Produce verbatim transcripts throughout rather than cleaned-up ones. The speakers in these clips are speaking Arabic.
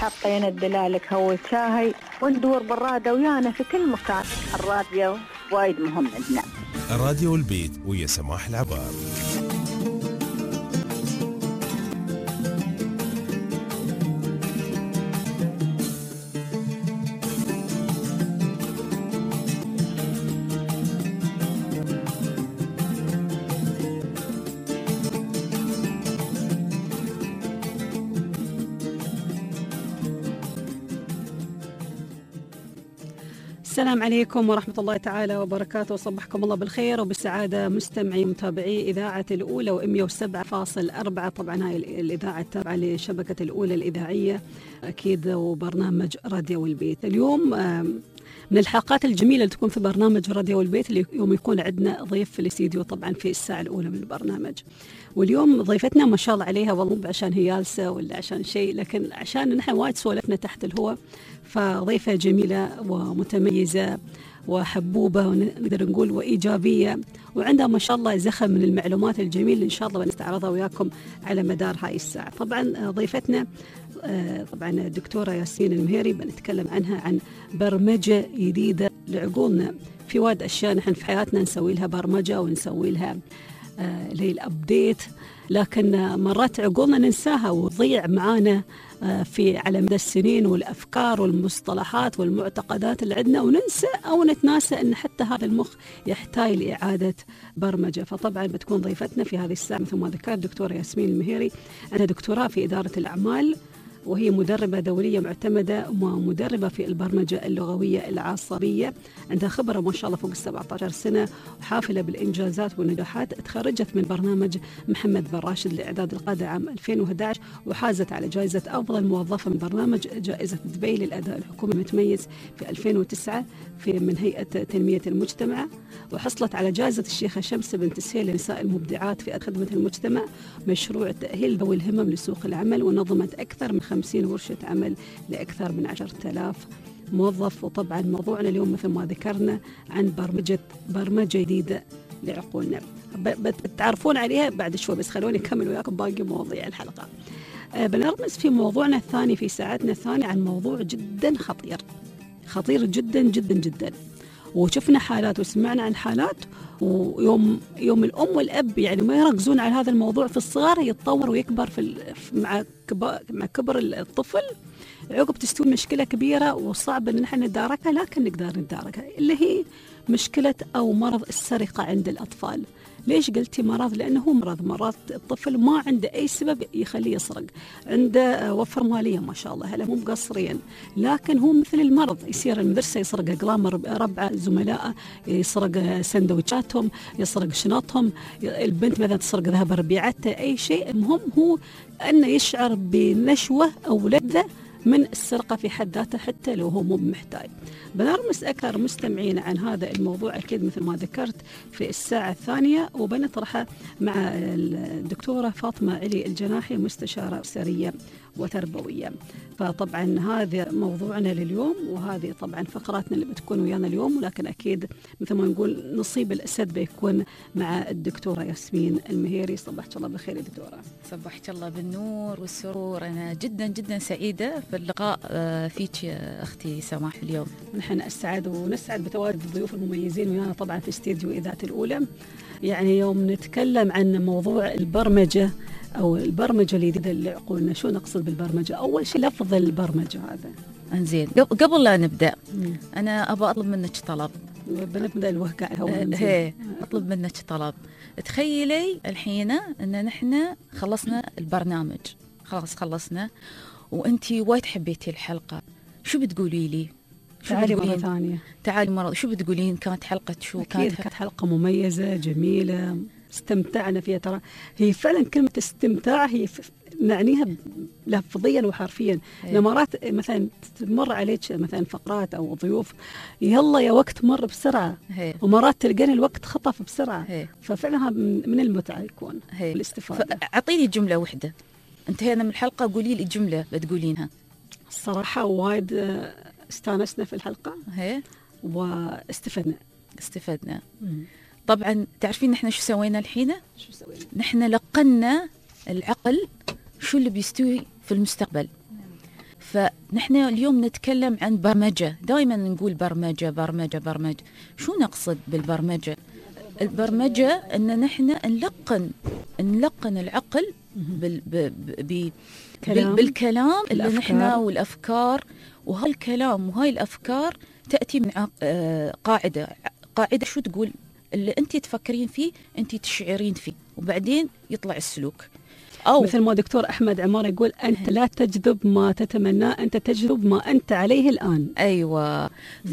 حطينا الدلالك هو شاهي وندور بالرادة ويانا في كل مكان. الراديو وايد مهم عندنا. راديو البيت ويا سماح العبار. السلام عليكم ورحمة الله تعالى وبركاته، وصبحكم الله بالخير وبالسعادة مستمعي متابعي إذاعة الأولى ومئة وسبعة فاصل أربعة. طبعا هاي الإذاعة التابعة لشبكة الأولى الإذاعية أكيد، وبرنامج راديو البيت. اليوم من الحلقات الجميلة اللي تكون في برنامج راديو البيت اللي يوم يكون عندنا ضيف في الاستديو طبعا في الساعة الأولى من البرنامج. واليوم ضيفتنا ما شاء الله عليها، والله مو عشان هي جالسة ولا عشان شيء، لكن عشان نحن وايد سولفنا تحت الهواء، فضيفة جميلة ومتميزة وحبوبة ونقدر نقول وإيجابية، وعندها ما شاء الله زخم من المعلومات الجميلة اللي إن شاء الله بنستعرضها وياكم على مدار هاي الساعة. طبعا ضيفتنا طبعا الدكتورة ياسمين المهيري، بنتكلم عنها عن برمجة جديدة لعقولنا. في وايد أشياء نحن في حياتنا نسوي لها برمجة ونسوي لها اللي هي الأبديت، لكن مرات عقولنا ننساها وتضيع معانا في على مدى السنين، والأفكار والمصطلحات والمعتقدات اللي عندنا، وننسى أو نتناسى أن حتى هذا المخ يحتاج لإعادة برمجة. فطبعا بتكون ضيفتنا في هذه الساعة مثل ما ذكرت دكتورة ياسمين المهيري، عندها دكتوراه في إدارة الأعمال، وهي مدربة دولية معتمدة ومدربة في البرمجة اللغوية العصبية. عندها خبرة ما شاء الله فوق السبعة عشر سنة، وحافلة بالإنجازات والنجاحات. تخرجت من برنامج محمد بن راشد لإعداد القادة عام ألفين وأحد عشر، وحازت على جائزة أفضل موظفة من برنامج جائزة دبي للأداء الحكومي المتميز في ألفين وتسعة في من هيئة تنمية المجتمع، وحصلت على جائزة الشيخة شمس بنت سهيل لنساء المبدعات في خدمة المجتمع، مشروع تأهيل ذوي الهمم لسوق العمل، ونظمت أكثر من خمسين ورشة عمل لأكثر من عشرة آلاف موظف. وطبعا موضوعنا اليوم مثل ما ذكرنا عن برمجة برمجة جديدة لعقولنا، بتعرفون عليها بعد شوي، بس خلوني أكمل وياكم باقي مواضيع الحلقة. أه بنرمز في موضوعنا الثاني في ساعتنا الثانية عن موضوع جدا خطير خطير جدا جدا جدا، وشفنا حالات وسمعنا عن حالات، ويوم يوم الأم والأب يعني ما يركزون على هذا الموضوع في الصغر يتطور ويكبر في مع مع كبر الطفل، عقب تستوي مشكلة كبيرة وصعب إن نحن نداركها، لكن نقدر نداركها، اللي هي مشكلة أو مرض السرقة عند الأطفال. ليش قلتي مرض؟ لأنه هو مرض. مرات الطفل ما عنده أي سبب يخليه يسرق، عنده وفر مالية ما شاء الله، هلا مو مقصرين، لكن هو مثل المرض، يصير المدرسة يسرق أقلام ربعه زملائه، يسرق سندويشاتهم، يسرق شنطهم، البنت مثلا تسرق ذهب ربيعتها، أي شيء. المهم هو أنه يشعر بنشوة أو لذة من السرقة في حد ذاته حتى لو هو مو محتاج. بنرمس أكثر مستمعين عن هذا الموضوع أكيد مثل ما ذكرت في الساعة الثانية، وبنطرحه مع الدكتورة فاطمة علي الجناحي، مستشارة أسرية وتربوية. فطبعا هذا موضوعنا لليوم، وهذه طبعا فقراتنا اللي بتكون ويانا اليوم، ولكن أكيد مثل ما نقول نصيب الأسد بيكون مع الدكتورة ياسمين المهيري. صبحت الله بالخير يا دكتورة. صبحت الله بالنور والسرور، أنا جدا جدا سعيدة في اللقاء فيك أختي سماح اليوم. نحن أسعد ونسعد بتواجد الضيوف المميزين ويانا طبعا في استديو إذاعة الأولى. يعني يوم نتكلم عن موضوع البرمجة أو البرمجة الجديدة لعقولنا، شو نقصد بالبرمجة؟ أول شيء لفظ البرمجة هذا. انزين، قبل لا نبدأ مم. أنا أبغى أطلب منك طلب. بنبدأ الوهقة هي أطلب منك طلب. تخيلي الحين أن نحن خلصنا البرنامج، خلاص خلصنا، وأنتي وايد حبيتي الحلقة، شو بتقولي لي؟ تعالي مرة ثانية. تعالي مرة، شو بتقولين؟ كانت حلقة شو؟ أكيد كانت, كانت حلقة مميزة جميلة، استمتعنا فيها. ترى هي فعلا كلمة استمتاع هي نعنيها لفظيا وحرفيا. مرات مثلا تمر عليك مثلا فقرات أو ضيوف، يلا يا وقت مر بسرعة، هي. ومرات تلقين الوقت خطف بسرعة، هي. ففعلا من المتعة يكون الاستفادة. أعطيني جملة واحدة، انتهينا من الحلقة، قولي لي جملة بتقولينها. الصراحة وايد استانسنا في الحلقة، هي. واستفدنا استفدنا مم. طبعا تعرفين نحن شو سوينا الحين؟ شو سوينا؟ نحن لقنا العقل شو اللي بيستوي في المستقبل. فنحن اليوم نتكلم عن برمجة، دائما نقول برمجة برمجة برمجة. شو نقصد بالبرمجة؟ البرمجة أن نحن نلقن نلقن العقل بال ب ب كلام. بالكلام اللي الأفكار. نحن والأفكار، وهاي الكلام وهاي الأفكار تأتي من عق- آه، قاعدة قاعدة شو تقول؟ اللي أنت تفكرين فيه أنت تشعرين فيه، وبعدين يطلع السلوك. أو مثل ما دكتور أحمد عمار يقول أنت لا تجذب ما تتمناه، أنت تجذب ما أنت عليه الآن. أيوة.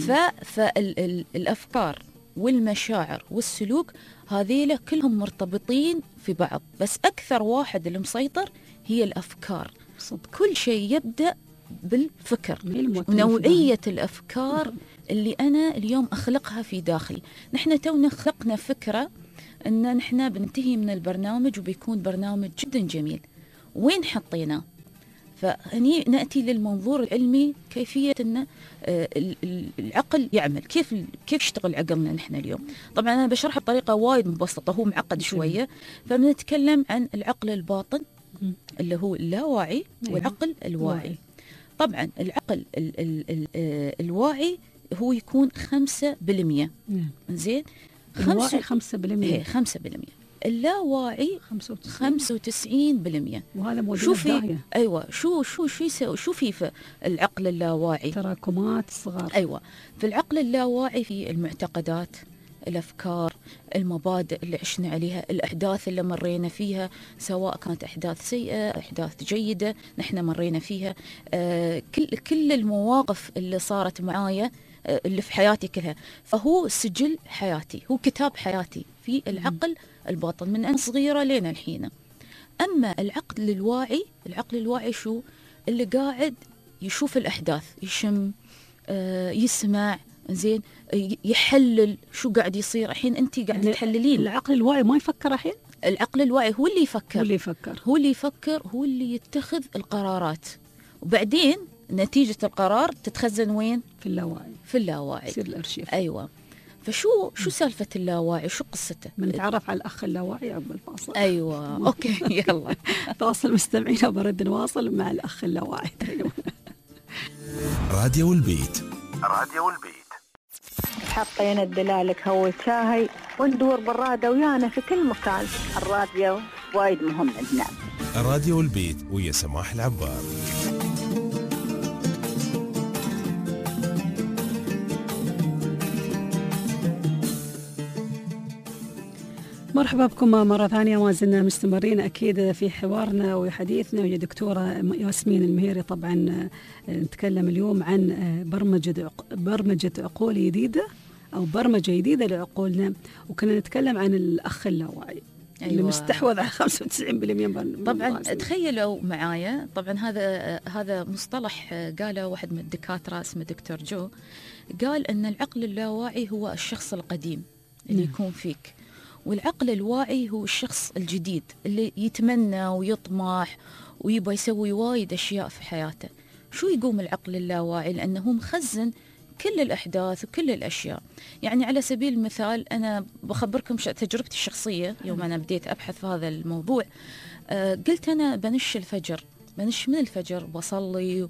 فالأفكار والمشاعر والسلوك هذيلا كلهم مرتبطين في بعض، بس أكثر واحد اللي مسيطر هي الأفكار. صدق. كل شيء يبدأ بالفكر، هي الموتيف ونوعية الأفكار اللي أنا اليوم أخلقها في داخلي. نحن تونا خلقنا فكرة أن نحن بننتهي من البرنامج وبيكون برنامج جدا جميل، وين حطيناه؟ فهني نأتي للمنظور العلمي، كيفية أن آه، ال- ال- العقل يعمل، كيف كيف يشتغل عقلنا نحن اليوم. طبعا أنا بشرح بطريقة وايد مبسطة، هو معقد شوية. فبنتكلم عن العقل الباطن مم. اللي هو اللاواعي، أيوة. والعقل الواعي. واعي. طبعا العقل ال ال ال آه، الواعي هو يكون خمسة بالمية. نعم. زين، الواعي خمسة بالمية. إيه، خمسة بالمية. اللاواعي خمسة وتسعين. خمسة وتسعين بالمية. وهذا موديل شو في الداهية. ايوه شو شو شو يسوي شو في في العقل اللاواعي؟ تراكمات صغار. ايوه، في العقل اللاواعي في المعتقدات، الافكار، المبادئ اللي عشنا عليها، الاحداث اللي مرينا فيها، سواء كانت احداث سيئه، احداث جيده نحن مرينا فيها، آه كل كل المواقف اللي صارت معايا، آه اللي في حياتي كلها. فهو سجل حياتي، هو كتاب حياتي في العقل الباطن من انا صغيره لين الحين. أما العقل الواعي، العقل الواعي شو؟ اللي قاعد يشوف الأحداث، يشم، آه يسمع، زين، ي- يحلل شو قاعد يصير. الحين أنت قاعد يعني تحللين. العقل الواعي ما يفكر الحين، العقل الواعي هو اللي يفكر، هو اللي يفكر. هو اللي يفكر، هو اللي يتخذ القرارات، وبعدين نتيجة القرار تتخزن وين؟ في اللاواعي في اللاواعي. يصير الأرشيف. أيوة. فشو شو سالفة اللاواعي؟ شو قصته؟ بنتعرف على الأخ اللاواعي عقب الفاصل. أيوة. أوكي يلا. فاصل مستمعينا، برد نواصل مع الأخ اللاواعي. راديو البيت. راديو البيت. حطينا الدلالك هو شاهي وندور بالرادة ويانا في كل مكان. الراديو وايد مهم عندنا. راديو البيت ويا سماح العبار. مرحبا بكم مرة ثانية، ما زلنا مستمرين أكيد في حوارنا وحديثنا ويا دكتورة ياسمين المهيري. طبعا نتكلم اليوم عن برمجة برمجة عقول جديدة أو برمجة جديدة لعقولنا، وكنا نتكلم عن الأخ اللاواعي. أيوة. اللي مستحوذ على خمسة وتسعين بالمية من طبعا تخيلوا معايا، طبعا هذا هذا مصطلح قاله واحد من الدكاترة اسمه دكتور جو، قال أن العقل اللاواعي هو الشخص القديم اللي نعم. يكون فيك، والعقل الواعي هو الشخص الجديد اللي يتمنى ويطمح ويبغى يسوي وايد أشياء في حياته. شو يقوم العقل اللاواعي؟ لأنه مخزن كل الأحداث وكل الأشياء. يعني على سبيل المثال أنا بخبركم تجربتي الشخصية يوم أنا بديت أبحث في هذا الموضوع. آه قلت أنا بنش الفجر، بنش من الفجر، بصلي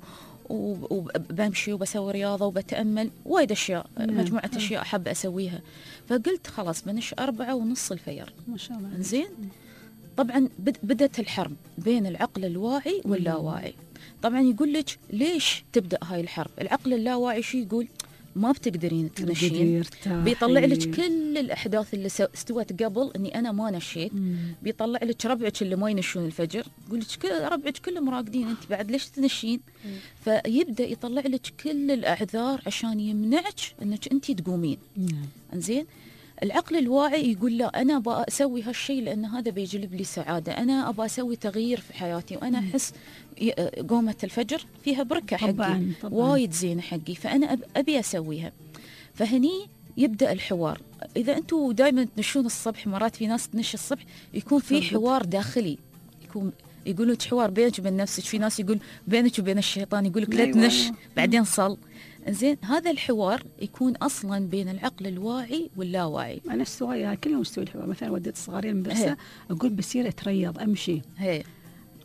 وبمشي وبسوي رياضة وبتأمل وايد أشياء، مجموعة أشياء أحب أسويها. فقلت خلاص بنش أربعة ونص الفجر. ما شاء الله. زين. طبعا بدأت الحرب بين العقل الواعي واللاواعي. طبعا يقول لك ليش تبدأ هاي الحرب؟ العقل اللاواعي شو يقول؟ ما بتقدرين تنشين، بيطلع لك كل الأحداث اللي استوت قبل أني أنا ما نشيت. مم. بيطلع لك ربعك اللي ما ينشون الفجر، يقول لك كل ربعك كلهم راقدين، أنت بعد ليش تنشين؟ مم. فيبدأ يطلع لك كل الأعذار عشان يمنعك أنك أنت تقومين. مم. إنزين. العقل الواعي يقول لا، أنا أبغى أسوي هالشيء لأن هذا بيجلب لي سعادة، أنا أبغى أسوي تغيير في حياتي، وأنا أحس قومة الفجر فيها بركة حقي، طبعاً طبعاً. وايد زينة حقي، فأنا أبي أسويها. فهني يبدأ الحوار. إذا أنتوا دائما تنشون الصبح، مرات في ناس تنش الصبح يكون في حوار داخلي، يكون يقولوا حوار بينك وبين نفسك، في ناس يقول بينك وبين الشيطان، يقول لك لا تنش بعدين صل. زين، هذا الحوار يكون اصلا بين العقل الواعي واللاواعي. انا السوايا كلهم مستوي الحوار. مثلا وديت الصغارين المدرسه اقول بصير اتريض امشي، هي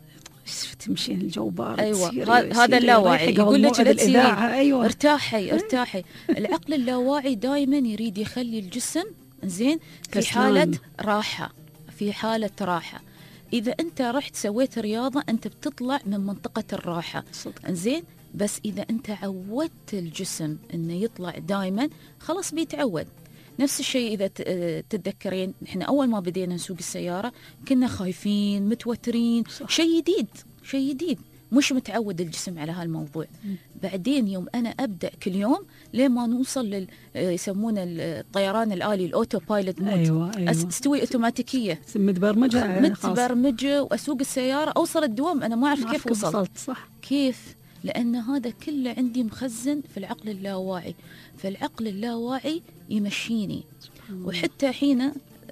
تمشين الجو بارد. أيوة، سيري ه- هذا اللاواعي يقول لك لا تسيرين، أيوة. ارتاحي ارتاحي. العقل اللاواعي دائما يريد يخلي الجسم زين في كسلان. حالة راحة، في حالة راحة. إذا أنت رحت سويت رياضة أنت بتطلع من منطقة الراحة، صدق. زين. بس إذا أنت عودت الجسم أنه يطلع دائما خلاص بيتعود. نفس الشيء إذا ت- آه، تتذكرين نحن أول ما بدينا نسوق السيارة كنا خايفين متوترين، صح. شيء جديد شيء جديد، مش متعود الجسم على هالموضوع. مم. بعدين يوم أنا أبدأ كل يوم لين ما نوصل لل آه، يسمونه الطيران الآلي، الأوتو بايلوت مود. أيوة أس- أيوة. استوي أوتوماتيكية، متبرمجة خاص. متبرمجة، وأسوق السيارة أوصل الدوام أنا ما أعرف ما كيف أعرف وصلت. وصلت. صح. كيف؟ لأن هذا كله عندي مخزن في العقل اللاواعي، فالعقل اللاواعي يمشيني. وحتى حين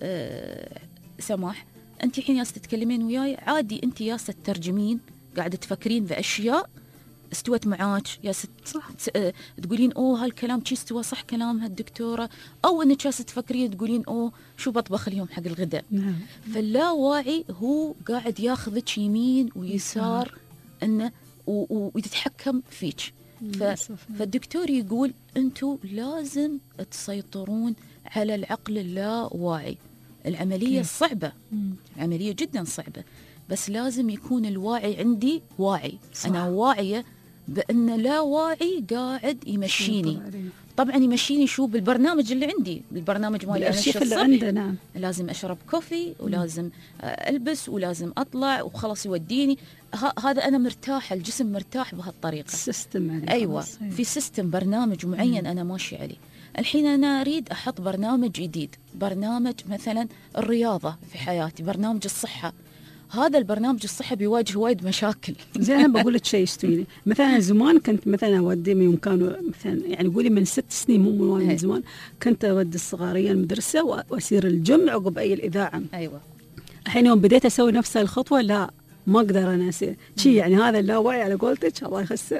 آه سماح، أنت حين ياس تتكلمين وياي عادي، أنت ياس تترجمين، قاعدة تفكرين بأشياء استوت معاك، ياس صح. آه تقولين أوه هالكلام شي استوى صح كلامها الدكتورة، أو أنك ياس تفكرين تقولين أوه شو بطبخ اليوم حق الغداء. نعم. فاللاواعي هو قاعد ياخذك يمين ويسار انه و- و- ويتحكم فيك. ف... للأسف. فالدكتور يقول انتم لازم تسيطرون على العقل اللاواعي. العمليه كيف؟ صعبه، مم. عمليه جدا صعبه، بس لازم يكون الواعي عندي واعي. صح. انا واعيه بان لا واعي قاعد يمشيني. سيطر عليه. طبعا يمشيني شو بالبرنامج اللي عندي، بالبرنامج مالي انا بالأرشيف اللي الصبح عنده. نعم. لازم أشرب كوفي ولازم آه، ألبس ولازم أطلع وخلاص يوديني. ه- هذا أنا مرتاحة، الجسم مرتاح بهالطريقة. السيستم عليه. أيوة، خلاص. أيوة. في سيستم برنامج معين أنا ماشي عليه. الحين أنا أريد أحط برنامج جديد، برنامج مثلا الرياضة في حياتي، برنامج الصحة. هذا البرنامج الصحة بيواجه وايد مشاكل. زين انا بقول لك شيء يستويني. مثلا زمان كنت مثلا اودي من يوم كانوا مثلا يعني قولي من ست سنين مو من وايد من هي. زمان، كنت اودي الصغاريه المدرسه وأ- واسير الجمع عقب اي الاذاعه. أيوة. الحين يوم بديت اسوي نفس الخطوه لا ما اقدر انا اسير شي، يعني هذا اللاوعي على قولتك الله يخسه.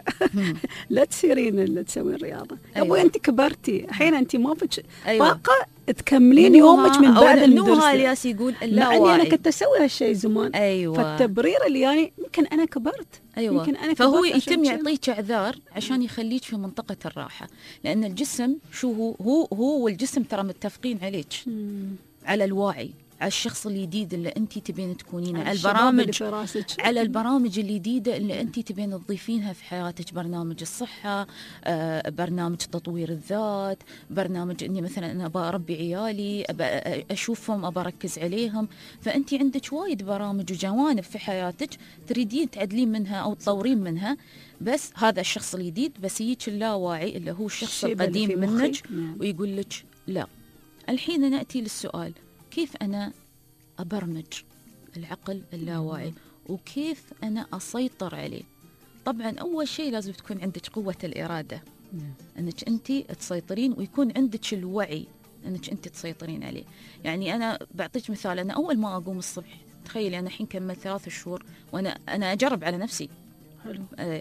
لا تسيرين اللي تسوين رياضه. أيوة. ابوي انت كبرتي الحين، انت ما فيك أيوة. طاقه تكملين يومك من بعد نوها المدرسه. الياس يقول مع اني اللاواعي. انا كنت اسوي هالشيء زمان. أيوة. فالتبرير اللي يعني يمكن انا كبرت. أيوة. يمكن أنا فهو كبرت عشان يتم كذا. يعطيك اعذار عشان يخليك في منطقة الراحة، لأن الجسم شو هو هو هو والجسم ترى متفقين عليك، مم. على الواعي، على الشخص الجديد اللي أنت تبين تكونينه، على الشباب اللي البرامج، في راسك. على البرامج الجديدة اللي أنت تبين تضيفينها في حياتك. برنامج الصحة، آه، برنامج تطوير الذات، برنامج أني مثلا أنا أبى أربي عيالي، أبى أشوفهم، أبى أركز عليهم. فأنت عندك وايد برامج وجوانب في حياتك تريدين تعدلين منها أو تطورين منها. بس هذا الشخص الجديد بس يجيك اللاواعي اللي هو الشخص الشيبة اللي القديم في مخي. منك نعم. ويقول لك لا. الحين نأتي للسؤال، كيف أنا أبرمج العقل اللاواعي وكيف أنا أسيطر عليه؟ طبعا أول شيء لازم تكون عندك قوة الإرادة، نعم. أنك أنت تسيطرين ويكون عندك الوعي أنك أنت تسيطرين عليه. يعني أنا بعطيك مثال، أنا أول ما أقوم الصبح، تخيلي أنا الحين كمل ثلاث شهور وأنا أنا أجرب على نفسي. حلو. آه،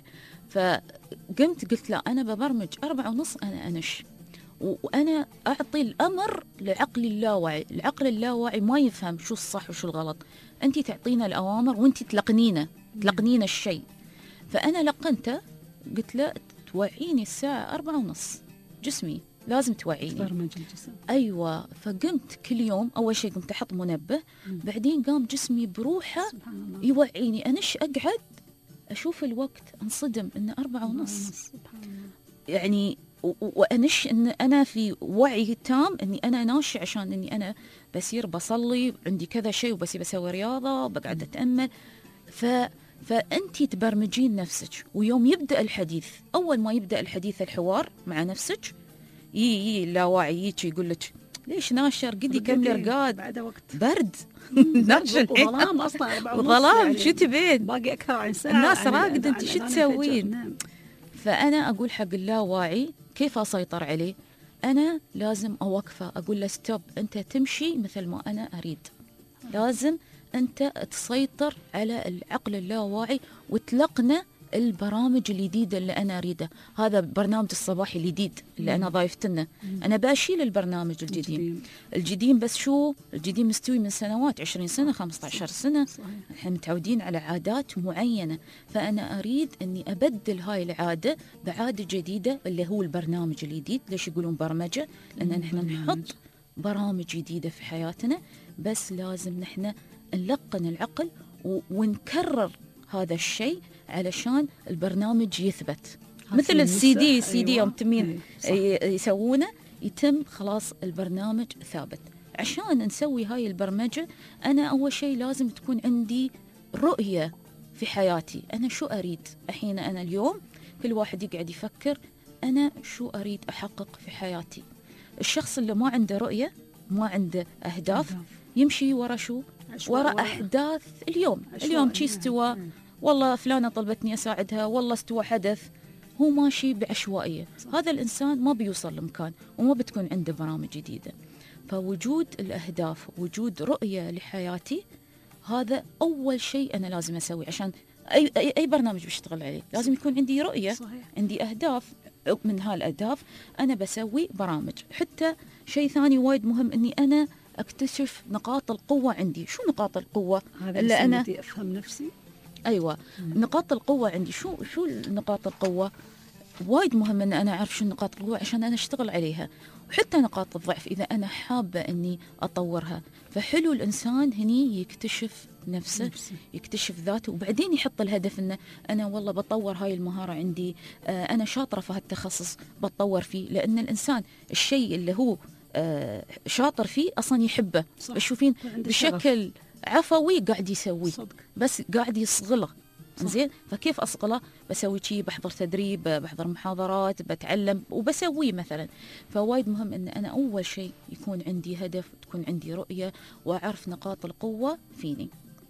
فقمت قلت لا أنا ببرمج أربعة ونص أنا أنش، و- وأنا أعطي الأمر لعقلي اللاواعي. العقل اللاواعي ما يفهم شو الصح وشو الغلط، أنت تعطينا الأوامر وأنت تلقنينه تلقنين الشيء. فأنا لقنته، قلت له توعيني الساعة أربعة ونص، جسمي لازم توعيني. برمج الجسم. أيوة. فقمت كل يوم أول شيء قمت أحط منبه، بعدين قام جسمي بروحه سبحان الله. يوعيني. أنش أقعد أشوف الوقت أنصدم إنه أربعة ونص. سبحان الله. يعني و- و- وأنش إن أنا في وعي تام إني أنا ناشي عشان إني أنا بسير بصلي، عندي كذا شيء، وبسي بسوي رياضة، بقعد أتأمل. ف فأنتي تبرمجين نفسك، ويوم يبدأ الحديث، أول ما يبدأ الحديث الحوار مع نفسك، يي يي اللاواعي يجي يقول لك ليش ناشر، قدي كملي رقاد، بعد وقت برد ناشر وظلام اصلا أربعة ونص وظلام، يعني. شو تبين؟ باقي اكثر عن ساعه. الناس عن- راقدة، عن- أنت عن شو أذان تسوين؟ الفجر. نعم. فأنا أقول حق اللاواعي كيف أسيطر عليه؟ أنا لازم أوقفه، أقول له ستوب، أنت تمشي مثل ما أنا أريد. لازم أنت تسيطر على العقل اللاواعي وتلقنه البرامج الجديدة اللي أنا أريده. هذا برنامج الصباحي الجديد اللي أنا ضايفتنا، أنا باشيل البرنامج الجديد. الجديد بس شو الجديد مستوي من سنوات، عشرين سنة خمسة عشر سنة، احنا متعودين على عادات معينة، فأنا أريد أني أبدل هاي العادة بعادة جديدة اللي هو البرنامج الجديد. ليش يقولون برمجة؟ لأن نحن نحط برامج جديدة في حياتنا، بس لازم نحن نلقن العقل ونكرر هذا الشيء علشان البرنامج يثبت. مثل السي دي السي دي يوم تمين يسوونه يتم خلاص البرنامج ثابت. عشان نسوي هاي البرمجة أنا أول شيء لازم تكون عندي رؤية في حياتي. أنا شو أريد الحين؟ أنا اليوم كل واحد يقعد يفكر أنا شو أريد أحقق في حياتي. الشخص اللي ما عنده رؤية ما عنده أهداف يمشي ورا شو؟ ورا أحداث اليوم. اليوم شي استوى، والله فلانة طلبتني أساعدها، والله استوى حدث، هو ماشي بعشوائية. هذا الإنسان ما بيوصل لمكان وما بتكون عنده برامج جديدة. فوجود الأهداف، وجود رؤية لحياتي، هذا أول شيء أنا لازم أسوي. عشان أي, أي, أي برنامج بشتغل عليه لازم يكون عندي رؤية. صحيح. عندي أهداف، من هالأهداف أنا بسوي برامج. حتى شيء ثاني وايد مهم أني أنا أكتشف نقاط القوة عندي. شو نقاط القوة؟ هذا اللي أنا أفهم نفسي. أيوة. مم. نقاط القوة عندي شو شو نقاط القوة؟ وايد مهم أن أنا أعرف شو نقاط القوة عشان أنا أشتغل عليها. وحتى نقاط الضعف إذا أنا حابة أني أطورها. فحلو الإنسان هني يكتشف نفسه، نفسي. يكتشف ذاته، وبعدين يحط الهدف أنه أنا والله بطور هاي المهارة عندي، آه أنا شاطرة في هالتخصص بتطور فيه. لأن الإنسان الشيء اللي هو آه شاطر فيه أصلا يحبه. بشوفين بشكل عفوي قاعد يسويه، صدق. بس قاعد يصغله. زين، فكيف أصقله؟ بسوي شيء، بحضر تدريب، بحضر محاضرات، بتعلم وبسويه مثلا. فوايد مهم أن أنا أول شيء يكون عندي هدف، تكون عندي رؤية، وأعرف نقاط القوة فيني.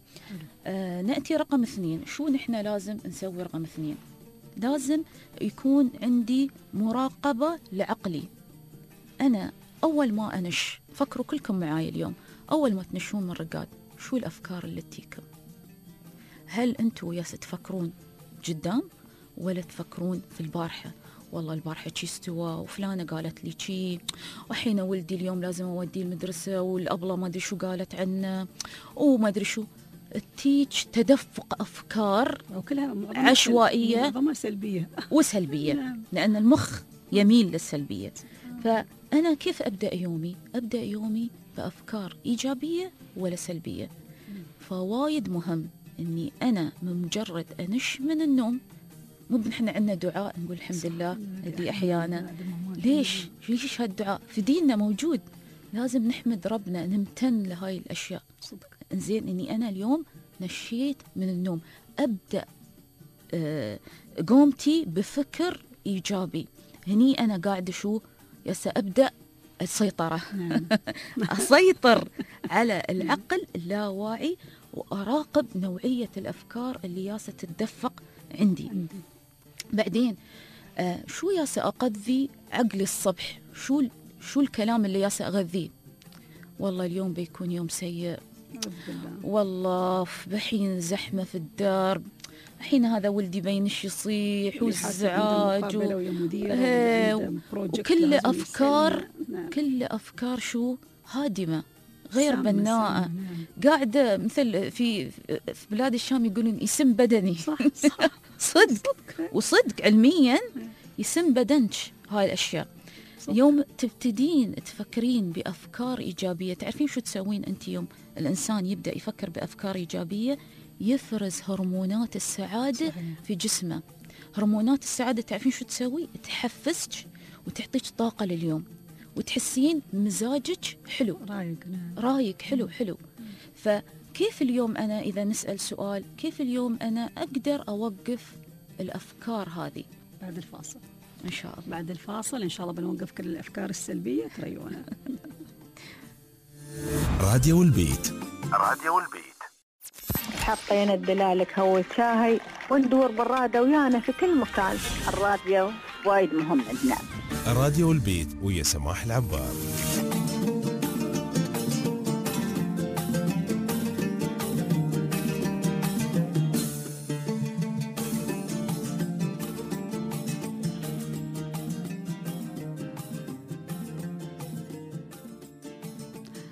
آه نأتي رقم اثنين. شو نحن لازم نسوي رقم اثنين؟ لازم يكون عندي مراقبة لعقلي. أنا أول ما أنش، فكروا كلكم معاي اليوم، أول ما تنشون من الرقاد شو الأفكار اللي تجيكم؟ هل أنتوا وياس تفكرون قدام ولا تفكرون في البارحة؟ والله البارحة شي استوى، وفلانة قالت لي شي، وحين ولدي اليوم لازم أوديه المدرسة، والأبلة ما أدري شو قالت عنه، وما أدري شو. تيج تدفق أفكار وكلها عشوائية، معظمها سلبية وسلبية. لأن المخ يميل للسلبية. فأنا كيف أبدأ يومي؟ أبدأ يومي بأفكار إيجابية ولا سلبية؟ فوايد مهم أني أنا من مجرد أنش من النوم، مو نحن عندنا دعاء نقول الحمد لله الذي أحيانا. ليش؟ ليش هالدعاء في ديننا موجود؟ لازم نحمد ربنا، نمتن لهاي الأشياء. إنزين إني أنا اليوم نشيت من النوم، أبدأ آه قومتي بفكر إيجابي. هني أنا قاعدة شو يسا أبدأ السيطرة. أسيطر على العقل اللاواعي، وأراقب نوعية الأفكار اللي ياسة تتدفق عندي. بعدين آه شو ياسة أقضي عقلي الصبح؟ شو شو الكلام اللي ياسة أغذيه؟ والله اليوم بيكون يوم سيء، والله بحين زحمة في الدرب، الحين هذا ولدي بينش يصيح والزعاج و... وكل أفكار نعم. كل أفكار شو هادمة غير بناءة. قاعدة مثل في في بلاد الشام يقولون يسم بدني. صح صح. صدق وصدق علميا يسم بدنش هاي الأشياء. صح. يوم تبتدين تفكرين بأفكار إيجابية، تعرفين شو تسوين أنت؟ يوم الإنسان يبدأ يفكر بأفكار إيجابية يفرز هرمونات السعادة. صحيح. في جسمه. هرمونات السعادة تعرفين شو تسوي؟ تحفزك وتعطيك طاقة لليوم، وتحسين مزاجك حلو، رايق رايق حلو حلو. فكيف اليوم أنا إذا نسأل سؤال، كيف اليوم أنا أقدر أوقف الأفكار هذه؟ بعد الفاصل إن شاء الله. بعد الفاصل إن شاء الله بنوقف كل الأفكار السلبية. تريونا. راديو البيت. راديو البيت. حطينا الدلالك هو شاهي وندور بالرادة ويانا في كل مكان. الراديو وايد مهم عندنا. راديو البيت ويا سماح العبار.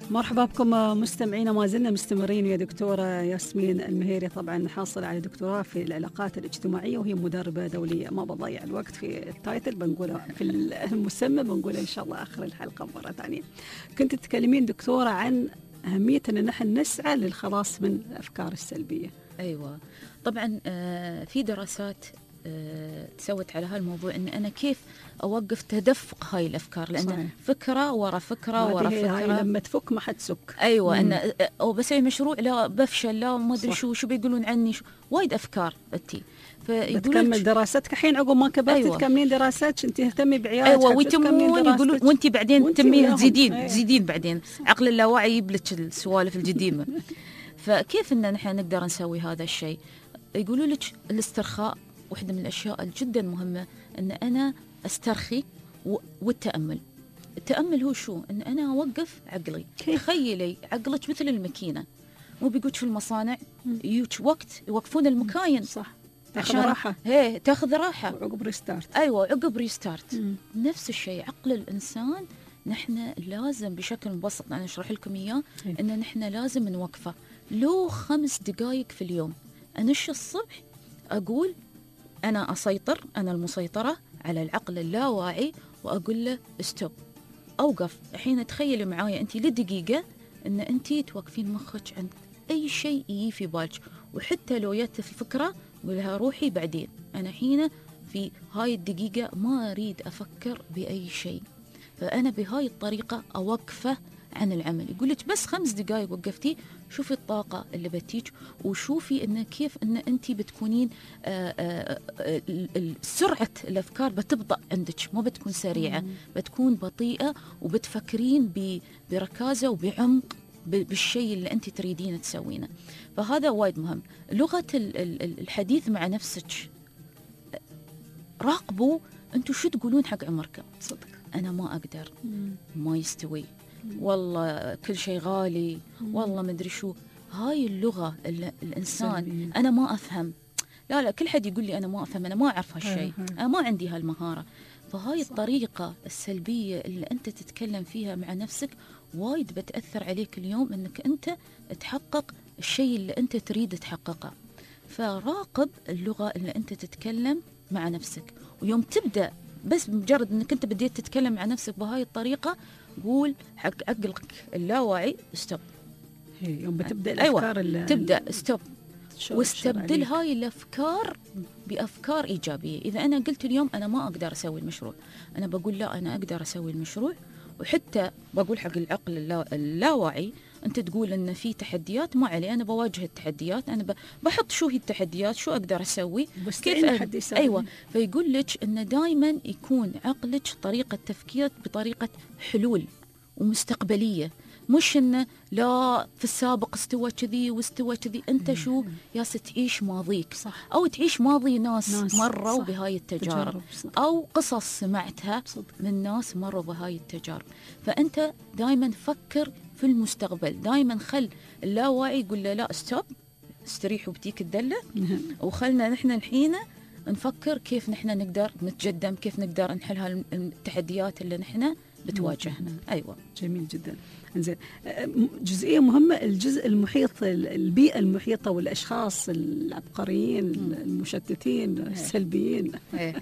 مرحبا بكم مستمعينا، ما زلنا مستمرين يا دكتورة ياسمين المهيري، طبعا حاصلة على دكتوراه في العلاقات الاجتماعية وهي مدربة دولية. ما بضيع الوقت في التايتل، بنقولها في المسمى، بنقولها إن شاء الله آخر الحلقة مرة ثانية. كنت تتكلمين دكتورة عن أهمية أن نحن نسعى للخلاص من الأفكار السلبية. أيوة طبعا آه في دراسات آه تسوت على هالموضوع أن أنا كيف أوقف تدفق هاي الأفكار، لأن صحيح. فكرة ورا فكرة ورا فكرة، هاي لما تفك ما حتسك. أيوة مم. أن أو بسوي مشروع لا بفشل، لا ما أدري شو شو بيقولون عني، شو وايد أفكار أنتي. بتكمل دراستك الحين عقب ما كبرت. أيوة. تكملين دراستك، انت تهتمي بعيالك. ايوه ويتمون يقولون وانت بعدين تمين تزيدين أيوة. تزيدين بعدين عقل اللاواعي يبلك السوالف القديمه. فكيف ان نحن نقدر نسوي هذا الشيء؟ يقولوا لك الاسترخاء واحده من الاشياء الجدا مهمه، ان انا استرخي والتامل. التامل هو شو؟ ان انا اوقف عقلي. تخيلي عقلك مثل الماكينه، مو بيقولك في المصانع يوك وقت يوقفون المكاين صح، تاخذ راحة. هي تاخذ راحة وعقب ريستارت. أيوة عقب ريستارت. مم. نفس الشيء عقل الإنسان، نحن لازم بشكل مبسط أنا أشرح لكم إياه، إن نحن لازم نوقفه لو خمس دقائق في اليوم. أنش الصبح أقول أنا أسيطر، أنا المسيطرة على العقل اللاواعي، وأقول له استوب، أوقف. الحين تخيلي معايا أنت لدقيقة أن أنت توقفين مخك عند أي شيء يجي في بالك، وحتى لو جت الفكرة قولها روحي بعدين، أنا حين في هاي الدقيقة ما أريد أفكر بأي شيء. فأنا بهاي الطريقة أوقفه عن العمل. يقولك بس خمس دقائق وقفتي، شوفي الطاقة اللي بتيج، وشوفي إن كيف إن أنت بتكونين آآ آآ سرعة الأفكار بتبطأ عندك، ما بتكون سريعة، بتكون بطيئة، وبتفكرين بركازة وبعمق بالشيء اللي أنت تريدين تسوينه. فهذا وايد مهم. لغة الحديث مع نفسك، راقبوا أنتوا شو تقولون حق عمركم. صدق أنا ما أقدر، ما يستوي، والله كل شيء غالي، والله ما أدري شو. هاي اللغة الإنسان سلبية. أنا ما أفهم، لا لا كل حد يقول لي أنا ما أفهم، أنا ما أعرف هالشيء، أنا ما عندي هالمهارة. فهاي صح. الطريقة السلبية اللي أنت تتكلم فيها مع نفسك وايد بتأثر عليك اليوم، أنك أنت تحقق الشيء اللي أنت تريد تحققه. فراقب اللغة اللي أنت تتكلم مع نفسك، ويوم تبدأ بس مجرد أنك أنت بديت تتكلم مع نفسك بهاي الطريقة، قول حق عقلك اللاواعي ستوب. يوم بتبدأ الأفكار أيوة. تبدأ ستوب، واستبدل هاي الأفكار بأفكار إيجابية. إذا أنا قلت اليوم أنا ما أقدر أسوي المشروع، أنا بقول لا أنا أقدر أسوي المشروع. وحتى بقول حق العقل اللاواعي، أنت تقول إن في تحديات، ما علي أنا بواجه التحديات، أنا بحط شو هي التحديات، شو أقدر أسوي، كيف حد يساعدني. أيوة. فيقول لك إن دائما يكون عقلك طريقة تفكيرك بطريقة حلول ومستقبلية، مش إنه لا في السابق استوى كذي واستوى كذي. أنت شو ياس تعيش ماضيك صح. أو تعيش ماضي ناس, ناس مروا بهاي التجارب، أو قصص سمعتها صدق. من ناس مروا بهاي التجارب. فأنت دايما فكر في المستقبل، دايما خل اللاواعي يقول له لا ستوب، استريحوا بتيك الدلة، وخلنا نحن الحين نفكر كيف نحن نقدر نتقدم، كيف نقدر نحل هالتحديات اللي نحن بتواجهنا. أيوة جميل جدا. إنزين، جزئية مهمة، الجزء المحيط، البيئة المحيطة والأشخاص العبقريين المشتتين السلبيين.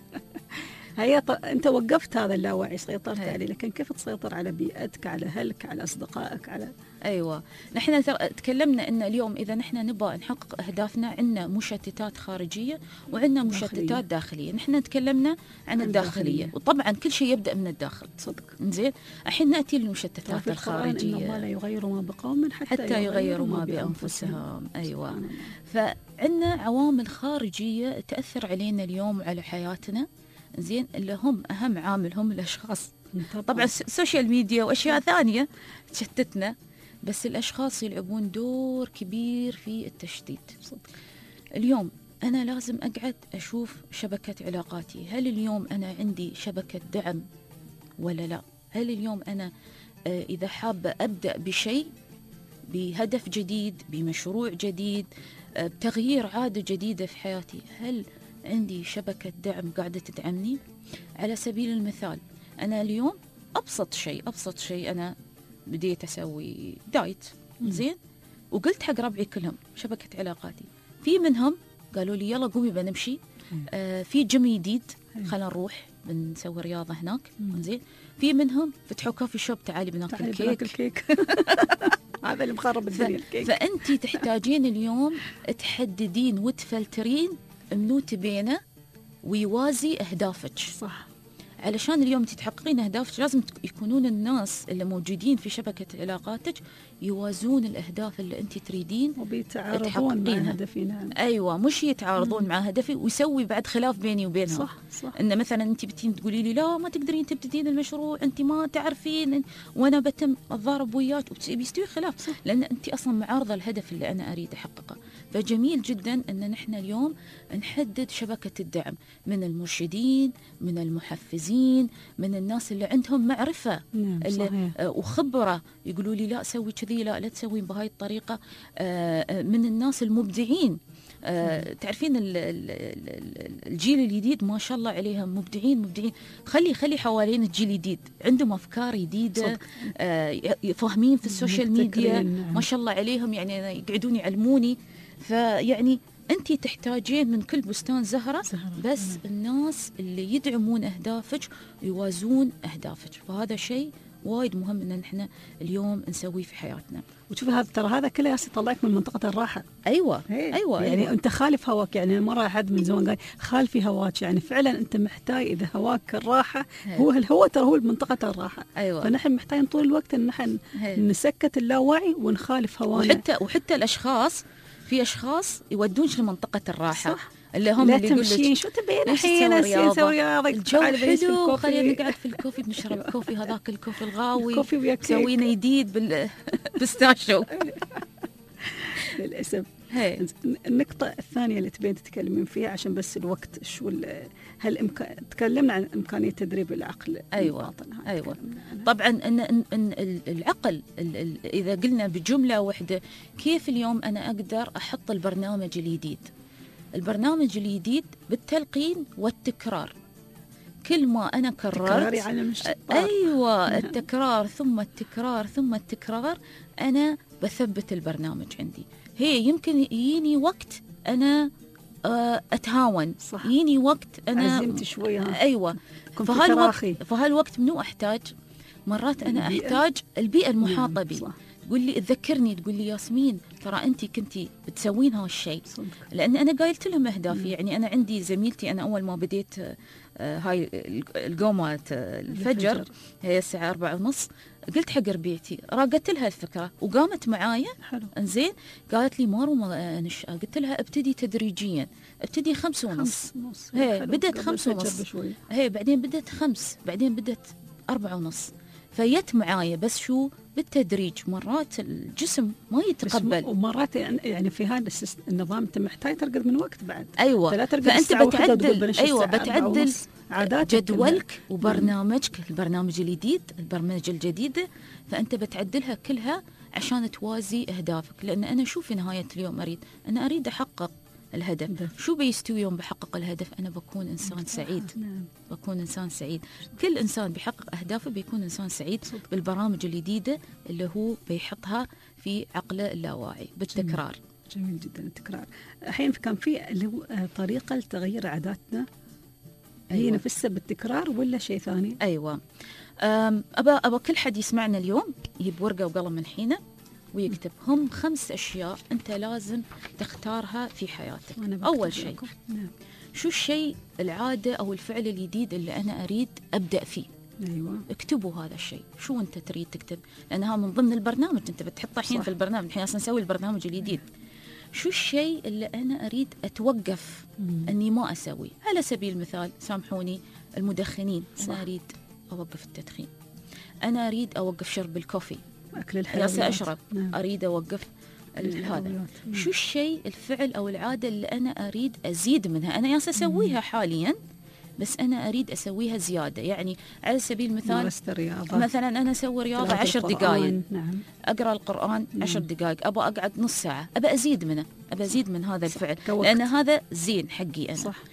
هي ط... أنت وقفت هذا اللاواعي، سيطرت عليه، لكن كيف تسيطر على بيئتك، على أهلك، على أصدقائك، على أيوة. نحن تكلمنا إن اليوم إذا نحن نبغى نحقق أهدافنا، عندنا مشتتات خارجية وعندنا مشتتات داخلية. نحن تكلمنا عن الداخلية، وطبعا كل شيء يبدأ من الداخل صدق. زين، الحين نأتي للمشتتات الخارجية. إن الله لا يغير ما بقوم حتى, حتى يغيروا ما بأنفسهم. أيوة. فعندنا عوامل خارجية تأثر علينا اليوم وعلى حياتنا، زين، اللي هم أهم عامل هم الأشخاص. طبعا, طبعاً السوشيال ميديا وأشياء ثانية تشتتنا، بس الأشخاص يلعبون دور كبير في التشتيت. اليوم أنا لازم أقعد أشوف شبكة علاقاتي، هل اليوم أنا عندي شبكة دعم ولا لا؟ هل اليوم أنا إذا حابة أبدأ بشيء، بهدف جديد، بمشروع جديد، بتغيير عادة جديدة في حياتي، هل عندي شبكة دعم قاعدة تدعمني؟ على سبيل المثال، أنا اليوم أبسط شيء أبسط شيء أنا بديت أسوي دايت زين، وقلت حق ربعي كلهم شبكة علاقاتي، في منهم قالوا لي يلا قومي بنمشي، آه في جيم جديد خلينا نروح بنسوي رياضة هناك زين، في منهم فتحوا كوفي شوب تعالي بناكل كيك, كيك. هذا اللي مخرب الدنيا الكيك. فأنتي تحتاجين اليوم تحددين وتفلترين منو تبينه ويوازي أهدافك، صح. علشان اليوم تتحققين أهدافك لازم يكونون الناس اللي موجودين في شبكة علاقاتك يوازون الأهداف اللي أنت تريدين وبيتعارضون مع هدفنا. أيوة، مش يتعارضون مم. مع هدفي ويسوي بعد خلاف بيني وبينها. صح صح. إن مثلا أنت بتين تقولي لي لا ما تقدرين تبتدين المشروع، أنت ما تعرفين، وأنا بتم أتضارب وياك وبيستوي خلاف، صح. لأن أنت أصلا معارضة الهدف اللي أنا أريد أحققه. فجميل جدا أن نحن اليوم نحدد شبكة الدعم من المرشدين، من المحفزين، من الناس اللي عندهم معرفة نعم اللي وخبرة يقولوا لي لا سوي كذي، لا لا تسوي بهاي الطريقة، من الناس المبدعين. تعرفين الجيل الجديد ما شاء الله عليهم مبدعين مبدعين، خلي خلي حوالين الجيل الجديد عندهم أفكار جديدة، فاهمين في السوشيال ميديا ما شاء الله عليهم، يعني يقعدون يعلموني. فيعني أنتي تحتاجين من كل بستان زهرة, زهرة. بس مم. الناس اللي يدعمون أهدافك يوازون أهدافك، فهذا شيء وايد مهم ان نحن اليوم نسويه في حياتنا. وشوفي هذا ترى هذا كله يطلعك من منطقه الراحه. ايوه هي. ايوه يعني أيوة. انت خالف هواك، يعني مره احد من زمان قال خالفي هواك، يعني فعلا انت محتاج اذا هواك الراحه هي. هو هو ترى هو منطقه الراحه. أيوة. فنحن محتاجين طول الوقت ان نحن نسكت اللاوعي ونخالف هوانا. وحتى وحتى الاشخاص، في اشخاص يودونش لمنطقه الراحه، صح. اللي هم لا اللي يقولون تمشين شو تبين الحين نسوي رياضه، الجو حلو خلينا نقعد في الكوفي بنشرب كوفي، هذاك الكوفي الغاوي سوينا جديد بال بالبستاشيو. للاسف. النقطه الثانيه اللي تبين تتكلمين فيها عشان بس الوقت شو هل إمكان تكلمنا عن امكانيه تدريب العقل. ايوه ايوه طبعا ان ان العقل اذا قلنا بجمله واحده، كيف اليوم انا اقدر احط البرنامج الجديد؟ البرنامج الجديد بالتلقين والتكرار. كل ما أنا كررت أيوة التكرار ثم التكرار ثم التكرار أنا بثبت البرنامج عندي. هي يمكن يجيني وقت أنا أتهاون، يجيني وقت أنا عزمت شوية. أيوة فهالوقت فهالوقت منو أحتاج؟ مرات أنا أحتاج البيئة المحاطة بي. تقول لي تذكرني، تقول لي ياسمين ترى أنت كنتي بتسوين هالشيء، لأن أنا قايلت لهم أهدافي. يعني أنا عندي زميلتي، أنا أول ما بديت هاي القومة الفجر هي الساعة أربعة ونص، قلت حق ربيعتي راقت لها الفكرة وقامت معايا. انزين قالت لي مارو ما نش... قلت لها ابتدي تدريجيا، ابتدي خمس ونص. هي بدت خمس ونص، هي بعدين بدت خمس، بعدين بدت أربعة ونص. فيت معايا بس شو بالتدريج. مرات الجسم ما يتقبل، ومرات يعني في هذا النظام انت محتاج ترقد من وقت بعد. ايوه فانت بتعدل ايوه بتعدل جدولك وبرنامجك، البرنامج الجديد البرمجه الجديده، فانت بتعدلها كلها عشان توازي اهدافك. لان انا شو في نهايه اليوم اريد؟ انا اريد احقق الهدف. ده. شو بيستوي يوم بحقق الهدف؟ أنا بكون إنسان سعيد. نعم. بكون إنسان سعيد. كل إنسان بيحقق أهدافه بيكون إنسان سعيد. صدق. بالبرامج الجديدة اللي هو بيحطها في عقله اللاواعي بالتكرار. جميل, جميل جدا التكرار. الحين كان في اللي هو طريقة لتغيير عاداتنا. أيوة. هي نفسها بالتكرار ولا شيء ثاني؟ أيوة. أبا أبا كل حد يسمعنا اليوم يجيب ورقة وقلم من حينه ويكتب هم خمس أشياء أنت لازم تختارها في حياتك. أول شيء نعم. شو الشيء العادة أو الفعل الجديد اللي أنا أريد أبدأ فيه؟ أيوة. اكتبوا هذا الشيء. شو أنت تريد تكتب؟ لأنها من ضمن البرنامج أنت بتحطها الحين في البرنامج. الحين أصلا نسوي البرنامج الجديد. شو الشيء اللي أنا أريد أتوقف مم. أني ما أسوي؟ على سبيل المثال سامحوني المدخنين. صح. أنا أريد أوقف التدخين، أنا أريد أوقف شرب الكوفي، أكل الحلويات، يا أشرب. نعم. أريد أوقف هذا. شو الشيء الفعل أو العادة اللي أنا أريد أزيد منها؟ أنا ياس أسويها حاليا بس أنا أريد أسويها زيادة. يعني على سبيل المثال مثلا أنا أسوي رياضة عشر دقائق. نعم. أقرأ القرآن نعم. عشر دقائق، أبى أقعد نص ساعة، أبى أزيد منه، أبى أزيد من هذا الفعل لأن هذا زين حقي أنا. صح.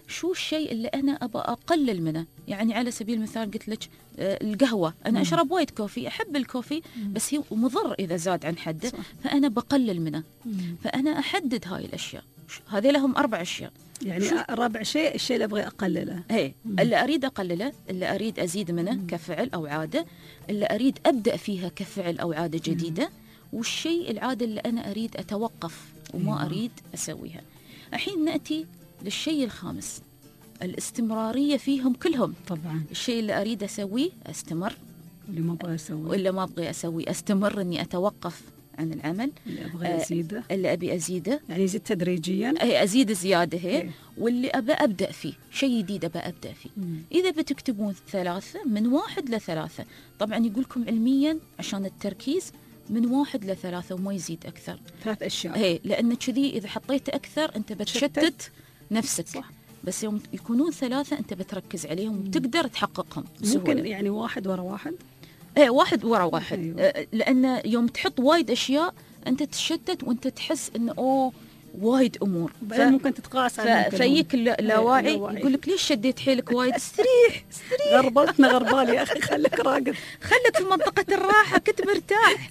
شو الشيء اللي أنا أبى أقلل منه. يعني على سبيل المثال قلت لك آه القهوة، أنا أشرب وايد كوفي، أحب الكوفي بس هو مضر إذا زاد عن حده، فأنا بقلل منه. فأنا أحدد هاي الأشياء. هذه لهم أربع أشياء. يعني رابع شيء الشيء اللي أبغى أقلله، هي اللي أريد أقلله، اللي أريد أزيد منه مم. كفعل أو عادة، اللي أريد أبدأ فيها كفعل أو عادة جديدة، مم. والشيء العادة اللي أنا أريد أتوقف وما مم. أريد أسويها. الحين نأتي للشيء الخامس، الاستمرارية فيهم كلهم. طبعا الشيء اللي أريد أسويه أستمر، واللي ما أبغى أسويه واللي ما أبغى أسويه أستمر إني أتوقف عن العمل. اللي أبغى أزيده آه اللي أبي أزيده يعني يزيد تدريجيا، هي أزيد زيادة هي هي. واللي أبى أبدأ فيه شيء جديد أبى أبدأ فيه. مم. إذا بتكتبون ثلاثة من واحد لثلاثة، طبعا يقولكم علميا عشان التركيز من واحد لثلاثة وما يزيد أكثر. ثلاث أشياء هي لأن كذي إذا حطيت أكثر أنت بتشتت نفسك. صح. بس يوم يكونون ثلاثة أنت بتركز عليهم وتقدر تحققهم بسهولة. ممكن يعني واحد ورا واحد، ايه واحد ورا واحد. أيوة. لأن يوم تحط وايد أشياء أنت تشتت وأنت تحس إنه أوه وايد أمور، ف... ممكن تتقاعس ع فيك اللاواعي يقول لك ليش شديت حيلك وايد؟ استريح استريح غربلتنا غربال يا أخي، خليك راقد، خليك في منطقة الراحة، كنت مرتاح.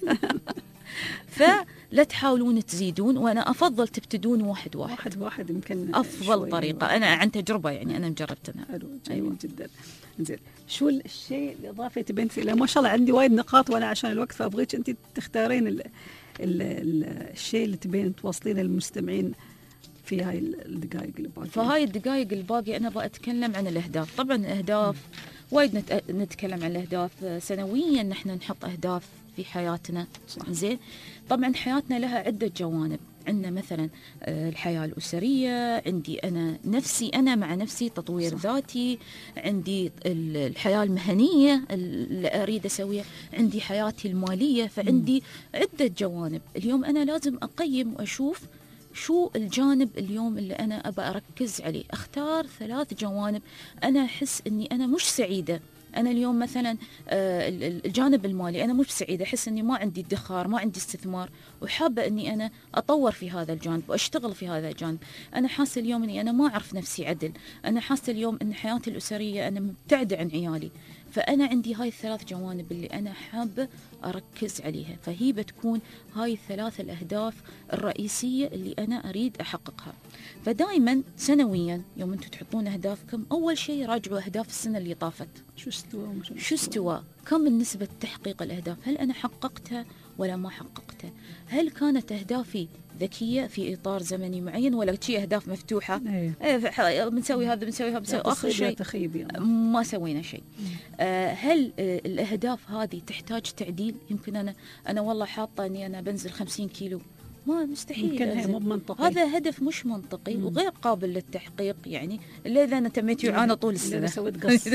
فلا تحاولون تزيدون، وأنا أفضل تبتدون واحد واحد واحد واحد يمكن أفضل طريقة. واحد. أنا عن تجربة يعني أنا مجربتها. حلو جميل أيوة. جدا. زين، شو الشيء الإضافي تبين فيه؟ ما شاء الله عندي وايد نقاط وأنا عشان الوقت فأبغيك أنت تختارين ال ال ال الشيء اللي تبين توصلين للمستمعين في هاي الدقائق اللي باقي. فهاي الدقائق اللي باقي أنا بأتكلم عن الأهداف. طبعا الأهداف وايد نت... نتكلم عن الأهداف سنويا، نحن نحط أهداف في حياتنا. زين، طبعا حياتنا لها عدة جوانب. عندنا مثلا الحياة الأسرية، عندي أنا نفسي أنا مع نفسي تطوير صح. ذاتي، عندي الحياة المهنية اللي أريد أسويها، عندي حياتي المالية، فعندي م. عدة جوانب. اليوم أنا لازم أقيم وأشوف شو الجانب اليوم اللي أنا أبى أركز عليه. أختار ثلاث جوانب أنا أحس أني أنا مش سعيدة. أنا اليوم مثلا الجانب المالي أنا مش سعيدة، أحس أني ما عندي ادخار، ما عندي استثمار، وحابة أني أنا أطور في هذا الجانب وأشتغل في هذا الجانب. أنا حاسة اليوم أني أنا ما أعرف نفسي عدل، أنا حاسة اليوم أن حياتي الأسرية أنا مبتعدة عن عيالي. فأنا عندي هاي الثلاث جوانب اللي أنا حابة أركز عليها، فهي بتكون هاي الثلاث الأهداف الرئيسية اللي أنا أريد أحققها. فدائما سنويا يوم أنتم تحطون أهدافكم، أول شيء راجعوا أهداف السنة اللي طافت. شو استوى شو استوى كم من نسبة تحقيق الأهداف؟ هل أنا حققتها ولا ما حققتها؟ هل كانت أهدافي ذكية في إطار زمني معين ولا شيء أهداف مفتوحة؟ ايه بنسوي هذا بنسوي هذا بنسوي آخر شيء يعني. ما سوينا شيء. آه هل آه الأهداف هذه تحتاج تعديل؟ يمكن أنا أنا والله حاطة إني أنا بنزل خمسين كيلو، ما مستحيل، مو منطقي. هذا هدف مش منطقي مم. وغير قابل للتحقيق. يعني إلا إذا أنا تميت يعانى طول السنة سويت قص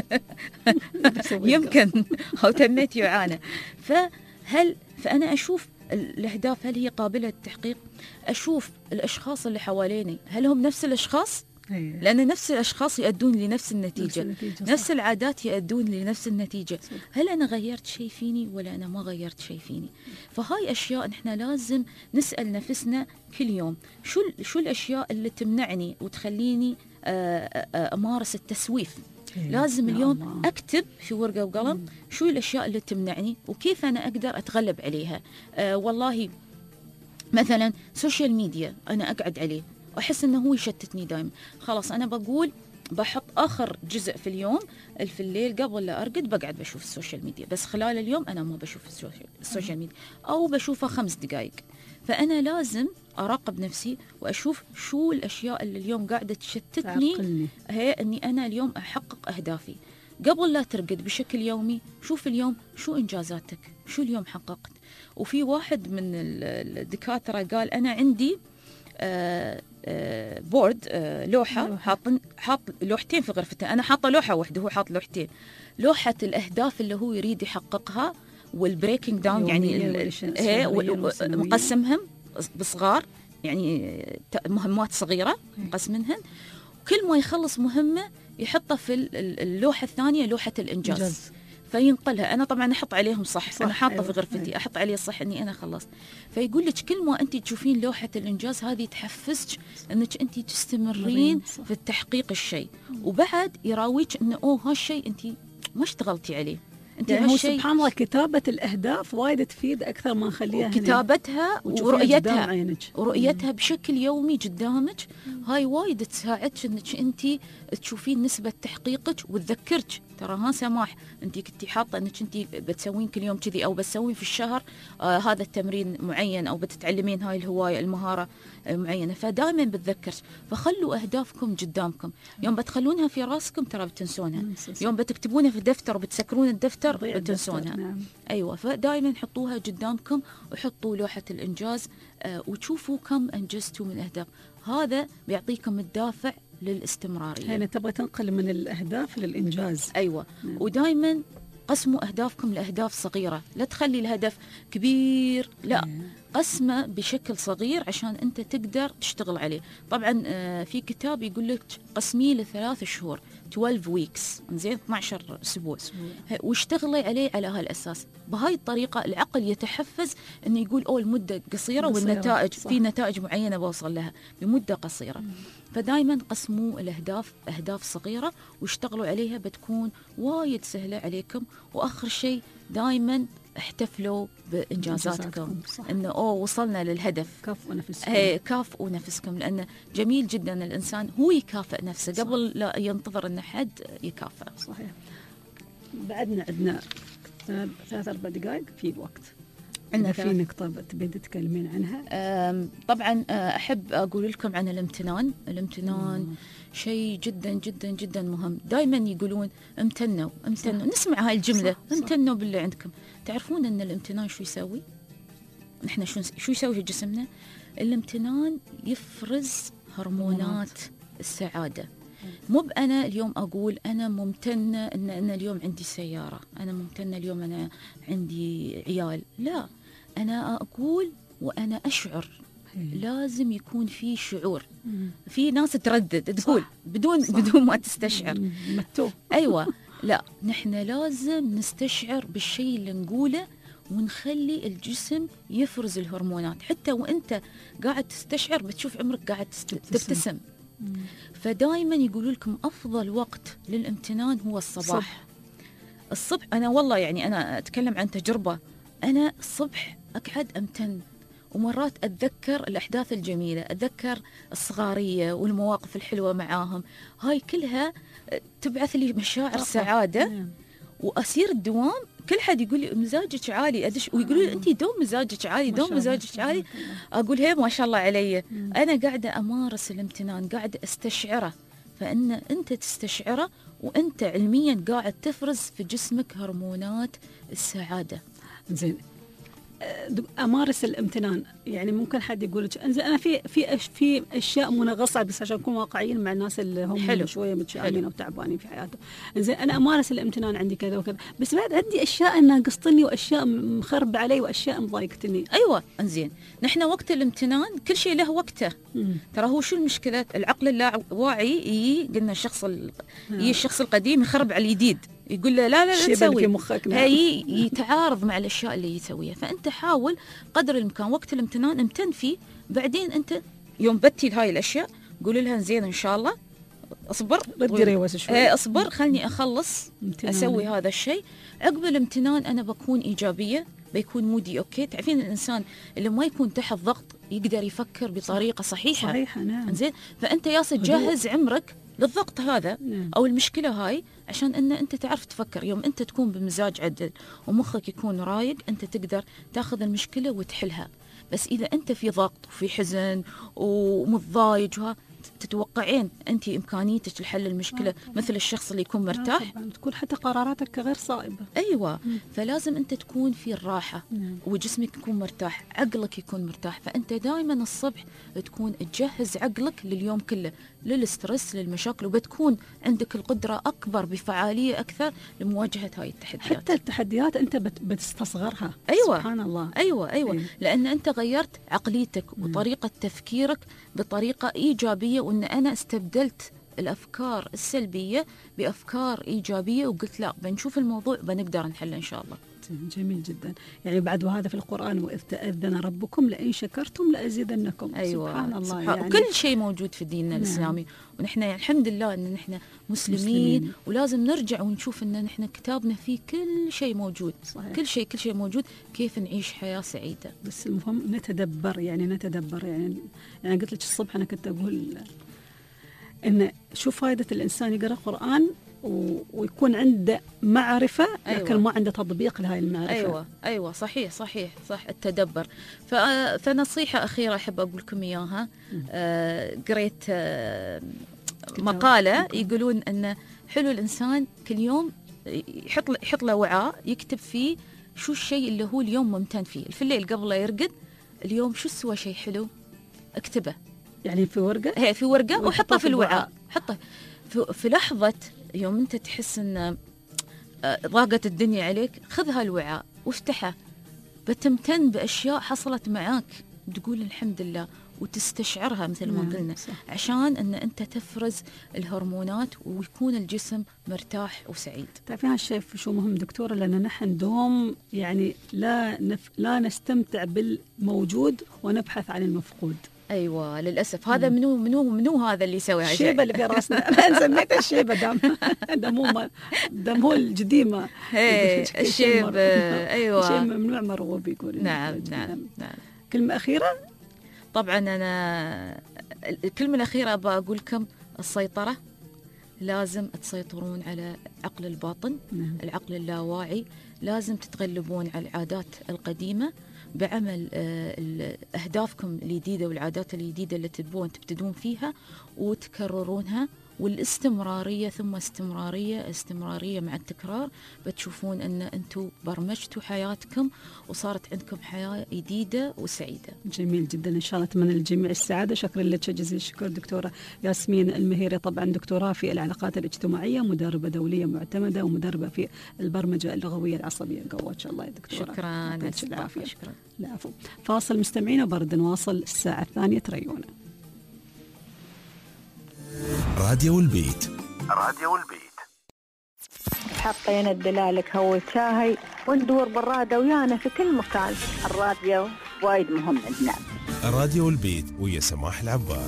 يمكن أو تميت يعانى. فهل فأنا أشوف الأهداف هل هي قابلة للتحقيق؟ أشوف الأشخاص اللي حواليني هل هم نفس الأشخاص؟ أيه. لأن نفس الأشخاص يؤدون لنفس النتيجة، نفس, النتيجة نفس العادات يؤدون لنفس النتيجة. صح. هل أنا غيرت شيء فيني ولا أنا ما غيرت شيء فيني؟ فهاي أشياء نحن لازم نسأل نفسنا كل يوم، شو شو الأشياء اللي تمنعني وتخليني أمارس التسويف. إيه. لازم اليوم الله. أكتب في ورقة وقلم مم. شو الأشياء اللي تمنعني وكيف أنا أقدر أتغلب عليها. آه والله مثلا سوشيال ميديا أنا أقعد عليه أحس أنه هو يشتتني دائما، خلاص أنا بقول بحط آخر جزء في اليوم في الليل قبل لا أرقد بقعد بشوف السوشيال ميديا، بس خلال اليوم أنا ما بشوف السوشيال, السوشيال ميديا أو بشوفها خمس دقائق. فأنا لازم أراقب نفسي وأشوف شو الأشياء اللي اليوم قاعدة تشتتني، هي أني أنا اليوم أحقق أهدافي. قبل لا ترقد بشكل يومي شوف اليوم شو إنجازاتك، شو اليوم حققت. وفي واحد من الدكاترة قال أنا عندي آه آه بورد آه لوحة حاط حاط لوحتين في غرفته، أنا حاطة لوحة واحدة هو حاط لوحتين، لوحة الأهداف اللي هو يريد يحققها والبريكنج داون يعني مقسمهم بصغار يعني مهمات صغيرة مقسمنهن، كل ما يخلص مهمة يحطها في اللوحة الثانية لوحة الإنجاز. جز. فينقلها. انا طبعا احط عليهم صح, صح انا حاطه أيوة. في غرفتي أيوة. احط عليه صح اني انا خلصت. فيقول لك كل ما انت تشوفين لوحه الانجاز هذه تحفزك انك انت تستمرين في التحقيق الشيء. وبعد يراويك انه اوه هالشيء انت ما اشتغلتي عليه. انت يعني هو هالشيء سبحان الله كتابة الأهداف وايد تفيد أكثر ما نخليها كتابتها ورؤيتها ورؤيتها بشكل يومي قدامك. هاي وايد تساعدك انك انت تشوفين نسبة تحقيقك وتذكرك ترى ها سماح انت كنتي حاطه انك انت بتسوين كل يوم كذي او بتسوين في الشهر آه هذا التمرين معين او بتتعلمين هاي الهوايه المهاره آه معينه. فدائما بتذكرك. فخلوا اهدافكم قدامكم. يوم بتخلونها في راسكم ترى بتنسونها. يوم بتكتبونها في دفتر وبتسكرون الدفتر بتنسونها. نعم. ايوه فدائما حطوها قدامكم وحطوا لوحه الانجاز آه وتشوفوا كم انجزتوا من اهداف. هذا بيعطيكم الدافع للاستمرارية. يعني تبغى تنقل من الأهداف للإنجاز. أيوة. نعم. ودائما قسموا أهدافكم لأهداف صغيرة. لا تخلي الهدف كبير لا نعم. قسمه بشكل صغير عشان أنت تقدر تشتغل عليه. طبعا في كتاب يقول لك قسميه لثلاث شهور اثنا عشر weeks زين اثنا عشر أسبوع واشتغلي عليه على هالأساس. بهاي الطريقة العقل يتحفز إنه يقول أو المدة قصيرة والنتائج في نتائج معينة بوصل لها بمدة قصيرة. مم. فدائما قسموا الأهداف أهداف صغيرة واشتغلوا عليها بتكون وايد سهلة عليكم. وآخر شيء دائما احتفلوا بإنجازاتكم إنه أوه وصلنا للهدف. كافئوا نفسكم. ايه كافئوا نفسكم لأن جميل جدا الإنسان هو يكافئ نفسه صح. قبل لا ينتظر إن حد يكافئ. صحيح. بعدنا عندنا ثلاث أربع دقائق في وقت. عندنا في نقطة تبين تتكلمين عنها؟ طبعا أحب أقول لكم عن الامتنان. الامتنان مم. شيء جدا جدا جدا مهم. دائما يقولون امتنوا امتنوا صح. نسمع هاي الجملة صح. امتنوا باللي عندكم. تعرفون أن الامتنان شو يسوي؟ نحن شو شو يسوي في جسمنا؟ الامتنان يفرز هرمونات السعادة. مو بأنا اليوم أقول أنا ممتنة أن أنا اليوم عندي سيارة، أنا ممتنة اليوم أنا عندي عيال. لا، أنا أقول وأنا أشعر. لازم يكون في شعور. في ناس تردد تقول بدون صح. بدون ما تستشعر. متو. أيوة. لا، نحن لازم نستشعر بالشيء اللي نقوله ونخلي الجسم يفرز الهرمونات. حتى وانت قاعد تستشعر بتشوف عمرك قاعد تبتسم. فدائما يقولوا لكم أفضل وقت للامتنان هو الصباح. صح. الصبح أنا والله يعني أنا أتكلم عن تجربة. أنا الصبح أقعد أمتن ومرات أتذكر الأحداث الجميلة، أتذكر الصغارية والمواقف الحلوة معاهم. هاي كلها تبعث لي مشاعر سعادة. وأسير الدوام كل حد يقول لي مزاجك عالي أدش ويقولوا لي أنت دوم مزاجك عالي دوم مزاجك عالي. أقول هي ما شاء الله علي. أنا قاعدة أمارس الامتنان، قاعدة أستشعره. فإن أنت تستشعره وأنت علميا قاعد تفرز في جسمك هرمونات السعادة. زين، امارس الامتنان يعني ممكن حد يقول لك انزين انا في في في اشياء منغصه بس عشان نكون واقعيين مع الناس اللي هم حلو. شويه متشائمين او تعبانين في حياتهم. انزين انا امارس الامتنان عندي كذا وكذا، بس بعد عندي اشياء ناقصتني واشياء مخرب علي واشياء مضايقتني. ايوه انزين، نحن وقت الامتنان كل شيء له وقته. مم. ترى هو شو المشكله؟ العقل اللاواعي يجي قلنا الشخص ال... يجي الشخص القديم يخرب على الجديد، يقول له لا لا لا تسوي، هي يتعارض مع الاشياء اللي يسويها. فانت حاول قدر الامكان وقت الامتنان امتن فيه. بعدين انت يوم بتي هاي الاشياء قول لها زين ان شاء الله اصبر ردي ريوس شوي اه اصبر خلني اخلص امتنان. اسوي هذا الشيء. عقب الامتنان انا بكون ايجابيه، بيكون مودي اوكي. تعرفين الانسان اللي ما يكون تحت ضغط يقدر يفكر بطريقه صحيحه. صحيحه نعم. زين، فانت ياس تجهز عمرك للضغط هذا نعم. أو المشكلة هاي عشان أن أنت تعرف تفكر. يوم أنت تكون بمزاج عدل ومخك يكون رايق أنت تقدر تاخذ المشكلة وتحلها. بس إذا أنت في ضغط وفي حزن ومتضايق تتوقعين أنت إمكانيتك لحل المشكلة آه مثل الشخص اللي يكون مرتاح؟ تكون حتى قراراتك غير صائبة. أيوة. مم. فلازم أنت تكون في الراحة مم. وجسمك يكون مرتاح، عقلك يكون مرتاح. فأنت دائما الصبح تكون تجهز عقلك لليوم كله، للسترس للمشاكل، وبتكون عندك القدرة أكبر بفعالية أكثر لمواجهة هاي التحديات. حتى التحديات أنت بتستصغرها. أيوة. سبحان الله. أيوة أيوة, أيوة. لأن أنت غيرت عقليتك مم. وطريقة تفكيرك بطريقة إيجابية، وأن أنا استبدلت الأفكار السلبية بأفكار إيجابية، وقلت لا بنشوف الموضوع بنقدر نحله إن شاء الله. جميل جدا. يعني بعد وهذا في القرآن وإذ تأذن ربكم لئن شكرتم لأزيدنكم. أيوة. سبحان الله. سبحان يعني كل شيء موجود في ديننا نعم. الإسلامي، ونحن الحمد لله أن نحن مسلمين, مسلمين ولازم نرجع ونشوف أن نحن كتابنا فيه كل شيء موجود. صحيح. كل شيء كل شيء موجود كيف نعيش حياة سعيدة. بس المهم نتدبر يعني نتدبر يعني يعني قلت لك الصبح أنا كنت أقول إن شو فائدة الإنسان يقرأ قرآن ويكون عنده معرفة لكن أيوة. ما عنده تطبيق لهاي المعرفة. أيوة أيوة صحيح صحيح صح التدبر. فنصيحة أخيرة أحب أقول لكم إياها. آه قريت آه مقالة يقولون أن حلو الإنسان كل يوم يحط يحط له وعاء يكتب فيه شو الشيء اللي هو اليوم ممتن فيه. في الليل قبل لا يرقد اليوم شو سوى شيء حلو اكتبه، يعني في ورقة هي في ورقة وحطه في الوعاء. حطه في, في لحظة يوم أنت تحس أن ضاقت الدنيا عليك، خذ هالوعاء وافتحه، بتمتن بأشياء حصلت معاك، تقول الحمد لله وتستشعرها مثل ما قلنا، عشان أن أنت تفرز الهرمونات ويكون الجسم مرتاح وسعيد. تعرفين هالشيء شو مهم دكتورة؟ لأن نحن دوم يعني لا نف... لا نستمتع بالموجود ونبحث عن المفقود. ايوه للاسف هذا منو منو منو هذا اللي يسوي هالشيء. الشيبه اللي في راسنا انا سميته الشيبه دام دام هو دام هو القديمه الشيب. ايوه شيء ممنوع مرغوب يقول. نعم نعم نعم. كلمه اخيره. طبعا انا الكلمه الاخيره ابغى اقول لكم السيطره. لازم تسيطرون على عقل الباطن. نعم. العقل اللاواعي. لازم تتغلبون على العادات القديمه بعمل أهدافكم الجديدة والعادات الجديدة اللي تبون تبتدون فيها وتكررونها، والاستمرارية ثم استمرارية استمرارية مع التكرار، بتشوفون أن أنتم برمجتوا حياتكم وصارت عندكم حياة جديدة وسعيدة. جميل جدا. إن شاء الله أتمنى للجميع السعادة. شكرا لك جزيل الشكر دكتورة ياسمين المهيري، طبعا دكتوراه في العلاقات الاجتماعية، مدربة دولية معتمدة ومدربة في البرمجة اللغوية العصبية. قوتش الله يا دكتورة. شكرا. العافية. شكرا. العفو. فاصل مستمعين وبرد نواصل الساعة الثانية تريونا. راديو البيت. راديو البيت. حطينا الدلالك هو شاهي وندور بالرادة ويانا في كل مكان. الراديو وايد مهم عندنا. راديو البيت ويا سماح العبار.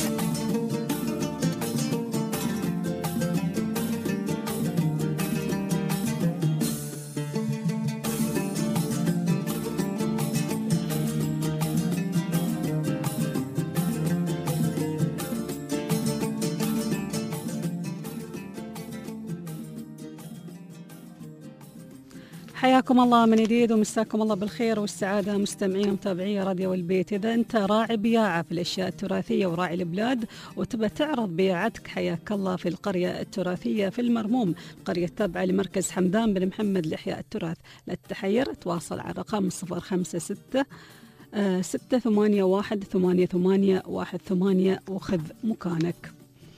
حياكم الله من جديد ومساكم الله بالخير والسعادة مستمعين ومتابعي راديو البيت. إذا أنت راعي بياعة في الأشياء التراثية وراعي البلاد وتبى تعرض بياعتك، حياك الله في القرية التراثية في المرموم، قرية تابعة لمركز حمدان بن محمد لإحياء التراث. لا تتحير، تواصل على رقم صفر خمسة ستة ستة ثمانية واحد ثمانية ثمانية واحد ثمانية وخذ مكانك.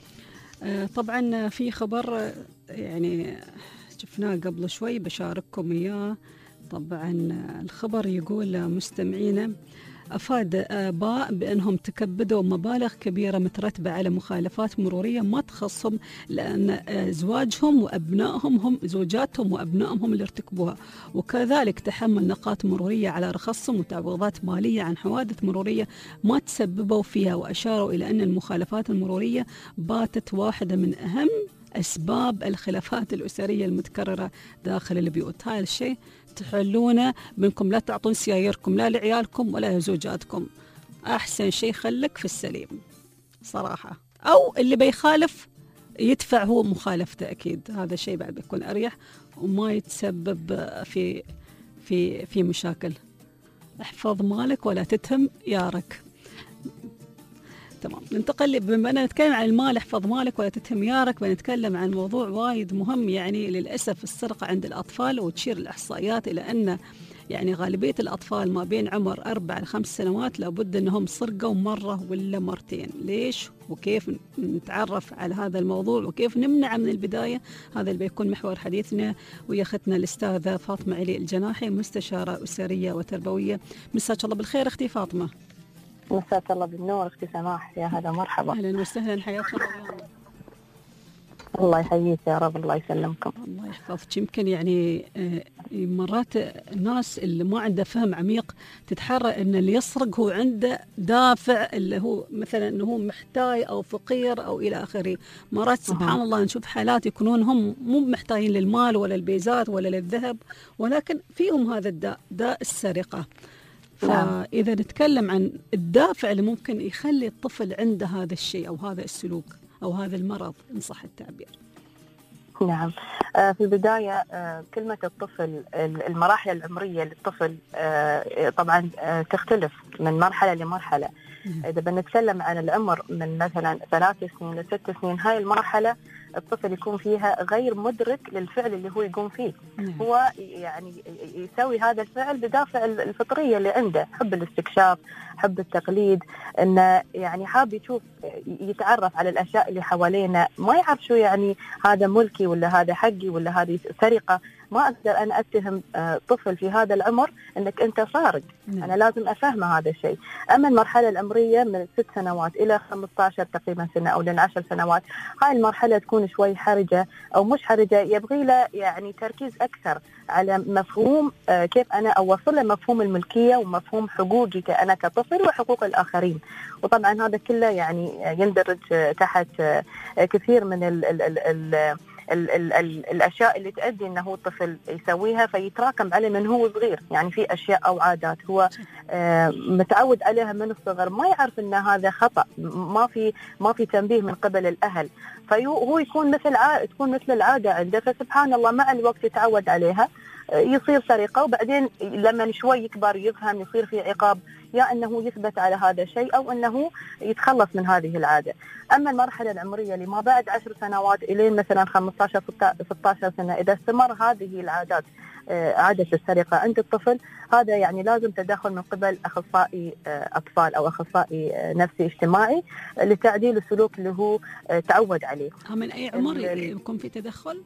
طبعا في خبر يعني شفناه قبل شوي بشارككم إياه. طبعا الخبر يقول مستمعينا أفاد آباء بأنهم تكبدوا مبالغ كبيرة مترتبة على مخالفات مرورية ما تخصهم، لأن زواجهم وأبنائهم هم زوجاتهم وأبنائهم هم اللي ارتكبوها، وكذلك تحمل نقاط مرورية على رخصهم وتعويضات مالية عن حوادث مرورية ما تسببوا فيها. وأشاروا إلى أن المخالفات المرورية باتت واحدة من أهم أسباب الخلافات الأسرية المتكررة داخل البيوت. هذا الشيء تحلونه بأنكم لا تعطون سيايركم لا لعيالكم ولا لزوجاتكم. أحسن شيء خلك في السليم صراحة، أو اللي بيخالف يدفع هو مخالفته أكيد. هذا الشيء بعد بيكون أريح وما يتسبب في في في مشاكل. احفظ مالك ولا تتهم يارك. تمام. ننتقل بما أننا نتكلم عن المال، احفظ مالك ولا تتهم يارك، بنتكلم عن موضوع وايد مهم. يعني للأسف السرقة عند الأطفال، وتشير الإحصائيات إلى أن يعني غالبية الأطفال ما بين عمر أربع لخمس سنوات لابد أنهم سرقوا مرة ولا مرتين. ليش وكيف نتعرف على هذا الموضوع وكيف نمنع من البداية؟ هذا اللي بيكون محور حديثنا ويا أختنا الأستاذة فاطمة علي الجناحي، مستشارة أسرية وتربوية. مساك الله بالخير أختي فاطمة. مساك الله بالنور اختي سماح. يا هلا مرحبا. اهلا وسهلا، حياك الله. الله يحييك يا رب، الله يسلمكم. الله يحفظك. يمكن يعني مرات الناس اللي ما عنده فهم عميق تتحرى ان اللي يسرق هو عنده دافع، اللي هو مثلا انه هو محتاج او فقير او الى اخره. مرات سبحان الله نشوف حالات يكونون هم مو محتاجين للمال ولا البيزات ولا للذهب، ولكن فيهم هذا الداء، داء السرقة. فإذا نتكلم عن الدافع اللي ممكن يخلي الطفل عنده هذا الشيء أو هذا السلوك أو هذا المرض إن صح التعبير. نعم، في البداية كلمة الطفل، المراحل العمرية للطفل طبعا تختلف من مرحلة لمرحلة. إذا بنتكلم عن العمر من مثلا ثلاث سنين لست سنين، هاي المرحلة الطفل يكون فيها غير مدرك للفعل اللي هو يقوم فيه. هو يعني يسوي هذا الفعل بدافع الفطرية اللي عنده، حب الاستكشاف، حب التقليد، انه يعني حاب يشوف، يتعرف على الاشياء اللي حوالينا، ما يعرف شو يعني هذا ملكي ولا هذا حقي ولا هذه سرقة. ما أقدر أنا أتهم طفل في هذا العمر أنك أنت سارق، أنا لازم أفهمه هذا الشيء. أما المرحلة العمرية من ست سنوات إلى خمسة عشر تقريبا سنة أو لين عشر سنوات، هاي المرحلة تكون شوي حرجة أو مش حرجة، يبغي له يعني تركيز أكثر على مفهوم كيف أنا أوصل له مفهوم الملكية ومفهوم حقوقي أنا كطفل وحقوق الآخرين. وطبعا هذا كله يعني يندرج تحت كثير من ال ال ال ال ال ال ال الأشياء اللي تؤدي أنه الطفل يسويها فيتراكم عليه من هو صغير. يعني في أشياء أو عادات هو آه متعود عليها من الصغر، ما يعرف أن هذا خطأ، ما في ما في تنبيه من قبل الأهل، فهو يكون مثل عا... تكون مثل العادة عنده، فسبحان الله مع الوقت يتعود عليها، يصير سرقة، وبعدين لما شوي يكبر يفهم يصير في عقاب، يا أنه يثبت على هذا الشيء أو أنه يتخلص من هذه العادة. أما المرحلة العمرية اللي ما بعد عشر سنوات إلى مثلا خمسة عشر ستة عشر سنة، إذا استمر هذه العادات، عادة السرقة عند الطفل، هذا يعني لازم تدخل من قبل أخصائي أطفال أو أخصائي نفسي اجتماعي لتعديل السلوك اللي هو تعود عليه. من أي عمر يكون في تدخل؟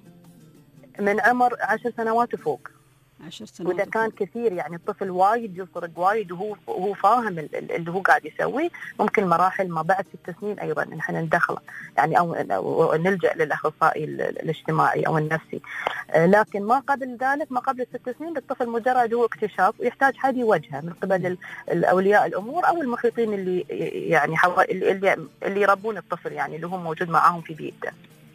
من عمر عشر سنوات وفوق. عشر سنوات. وإذا كان كثير يعني الطفل وايد يسرق وايد وهو وهو فاهم اللي هو قاعد يسويه، ممكن مراحل ما بعد ست سنين أيضا نحن ندخله يعني أو, أو نلجأ للأخصائي الاجتماعي أو النفسي. لكن ما قبل ذلك، ما قبل الست سنين، الطفل مجرد هو اكتشاف ويحتاج حد يوجهه من قبل الأولياء الأمور أو المحيطين اللي يعني اللي اللي يربون الطفل، يعني اللي هم موجود معاهم في بيئته.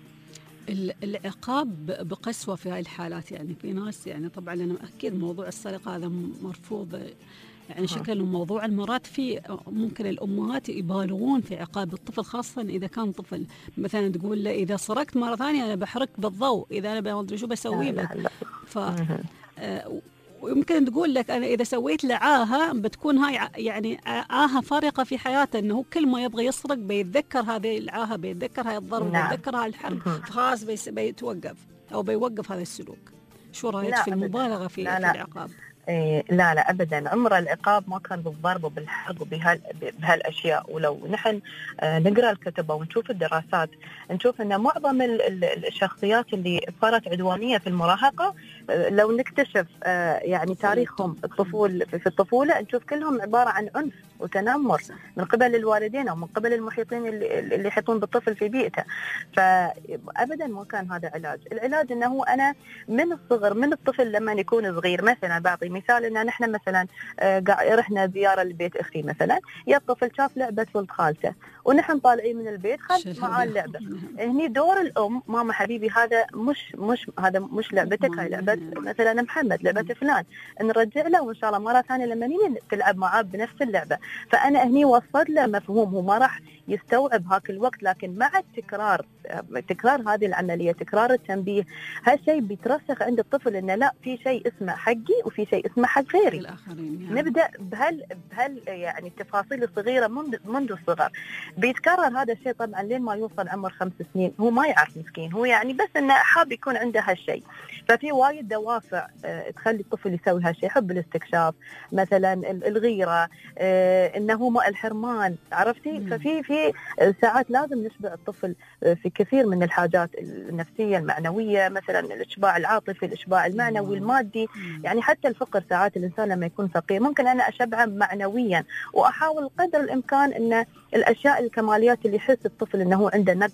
العقاب بقسوة في هاي الحالات، يعني في ناس يعني طبعا أنا أكيد موضوع السرقة هذا مرفوض، يعني شكل موضوع المرات في ممكن الأمهات يبالغون في عقاب الطفل، خاصة إذا كان طفل مثلا تقول له إذا سرقت مرة ثانية أنا بحرك بالضوء، إذا أنا ما أدري شو بسوي لك. ف ويمكن تقول لك أنا إذا سويت له عاهة بتكون هاي يعني عاهة فارقة في حياته، أنه كل ما يبغى يسرق بيتذكر هذه العاهة، بيتذكر هاي الضرب، نعم. بيتذكر هاي الحرب، فخلاص بيتوقف أو بيوقف هذا السلوك. شو رأيك في المبالغة في, لا في لا. العقاب؟ إيه لا لا أبدا، عمر العقاب ما كان بالضرب وبالحرب وبهالأشياء. ولو نحن نقرأ الكتب ونشوف الدراسات نشوف أن معظم الشخصيات اللي صارت عدوانية في المراهقة، لو نكتشف يعني تاريخهم الطفول في الطفولة نشوف كلهم عبارة عن عنف وتنمر من قبل الوالدين أو من قبل المحيطين اللي, اللي يحيطون بالطفل في بيئته. فأبدا ما كان هذا علاج. العلاج أنه أنا من الصغر، من الطفل لما يكون صغير، مثلا بعطي مثال أن نحن مثلا رحنا زيارة لبيت أختي مثلا، يا الطفل شاف لعبة ولد خالته ونحن طالعين من البيت خذ معاه اللعبة، هني دور الأم، ماما حبيبي هذا مش مش هذا مش لعبتك، هاي لعبة مثلا محمد، لعبة فلان، نرجع له وإن شاء الله مرة ثانية لما نيجي تلعب معاه بنفس اللعبة. فأنا هني وصلت له مفهوم، هو ما راح يستوعب هاك الوقت، لكن مع التكرار، تكرار هذه العملية، تكرار التنبيه، هالشيء بيترسخ عند الطفل إنه لا، في شيء اسمه حقي وفي شيء اسمه حق غيري. يعني. نبدأ بهال بهال يعني التفاصيل الصغيرة منذ منذ الصغر. بيتكرر هذا الشيء طبعا لين ما يوصل عمر خمس سنين، هو ما يعرف مسكين، هو يعني بس إنه حاب يكون عنده هالشيء. ففي وايد دوافع تخلي الطفل يسوي هالشيء، حب الاستكشاف مثلا، الغيرة، إنه ما الحرمان، عرفتي؟ ففي في ساعات لازم نشبع الطفل في كثير من الحاجات النفسية المعنوية، مثلا الإشباع العاطفي، الإشباع المعنوي المادي. يعني حتى الفقر، ساعات الإنسان لما يكون فقير ممكن أنا أشبعه معنويا، وأحاول قدر الإمكان أن الأشياء الكماليات اللي يحس الطفل أنه عنده نقص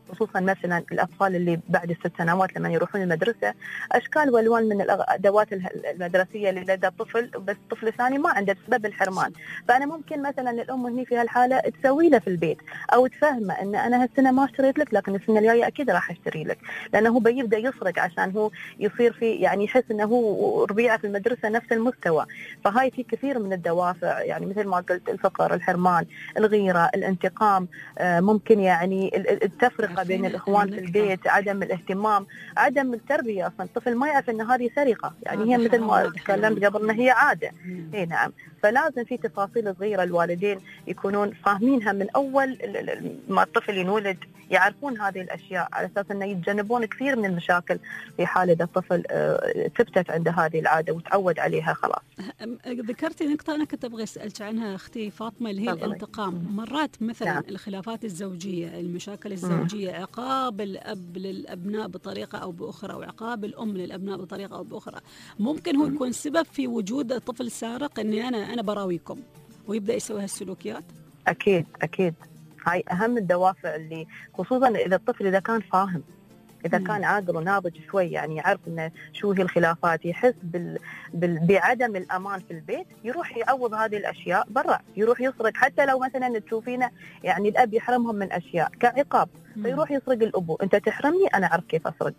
خصوصا مثلا الأطفال اللي بعد الست سنوات لما يروحون المدرسة، أشكال والوان من الأدوات المدرسية اللي لدى الطفل، بس طفل ثاني ما عنده بسبب الحرمان. فأنا ممكن مثلا الأم هني في هالحالة تسوي له في البيت أو تفهمه أن أنا هالسنة ما اشتريت لك، لكن السنة الجاية أكيد راح أشتري لك، لأنه هو بيبدأ يسرق عشان هو يصير في يعني يحس أنه هو ربيعه في المدرسة نفس المستوى. فهاي في كثير من الدوافع، يعني مثل ما قلت الفقر، الحرمان، الغيرة، الانتقام، ممكن يعني التفرقة بين الإخوان في البيت، عدم الاهتمام، عدم التربية. أصلا الطفل ما يعرف أن هذه سرقة، يعني هي مثل ما تكلمت قبل أن هي عادة. اي نعم. فلازم في تفاصيل صغيرة الوالدين يكونون فاهمينها من أول ما الطفل ينولد، يعرفون هذه الأشياء على أساس أنه يتجنبون كثير من المشاكل في حال إذا الطفل ثبتت عنده هذه العادة وتعود عليها خلاص. ذكرتي نقطة أنا كنت أبغى أسألك عنها أختي فاطمة، اللي هي طبعا الانتقام. مرات مثلا نعم. الخلافات الزوجية، المشاكل الزوجية، مم. عقاب الأب للأبناء بطريقة أو بأخرى، أو عقاب الأم للأبناء بطريقة أو بأخرى، ممكن هو يكون سبب في وجود طفل سارق، إني أنا أنا براويكم، ويبدأ يسوي هالسلوكيات. أكيد أكيد، هاي أهم الدوافع، اللي خصوصا إذا الطفل إذا كان فاهم، إذا كان عاقل وناضج شوي، يعني يعرف إنه شو هي الخلافات، يحس بال... بال... بعدم الأمان في البيت، يروح يعوض هذه الأشياء برا، يروح يسرق. حتى لو مثلا تشوفينه يعني الأب يحرمهم من أشياء كعقاب، فيروح يسرق الأبو. أنت تحرمني، أنا أعرف كيف أسرق.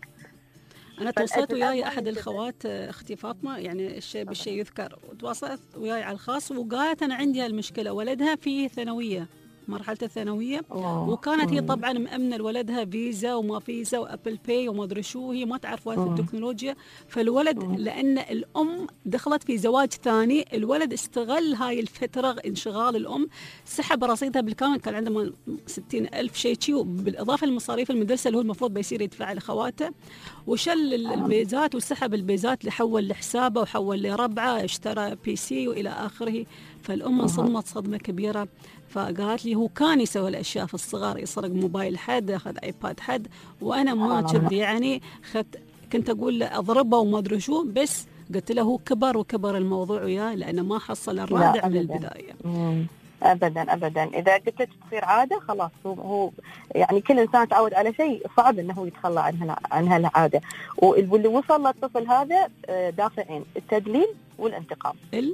أنا تواصلت وياي أحد الخوات أختي فاطمة، يعني الشيء بالشيء يذكر، تواصلت وياي على الخاص وقالت أنا عندي هالمشكلة، ولدها في ثانوية، مرحلة الثانوية، وكانت هي طبعا مأمنة لولدها فيزا وما فيزا وأبل باي وما أدري شو، هي ما تعرف وايد في التكنولوجيا. فالولد لأن الأم دخلت في زواج ثاني، الولد استغل هاي الفترة انشغال الأم، سحب رصيدها بالكامل، كان عنده ستين ألف شيء شيء، بالإضافة لمصاريف المدرسة اللي هو المفروض بيصير يدفع لخواته، وشل البيزات وسحب البيزات، لحول لحسابه وحول لربعه، اشترى بي سي وإلى آخره. فالأم انصدمت صدمة كبيرة، فقالت لي هو كان يسوي الأشياء في الصغر، يسرق موبايل حد، أخذ آيباد حد، وأنا ما كنت يعني خدت، كنت أقول له أضربه وما أدري شو، بس قلت له هو كبر وكبر الموضوع وياه، لأنه ما حصل الرادع من البداية. مم. أبدا أبدا، إذا قلت لك تصير عادة خلاص، هو يعني كل إنسان تعود على شيء صعب إنه يتخلى عنها عنها العادة. واللي وصل للطفل هذا دافعين، التدليل والانتقام. ال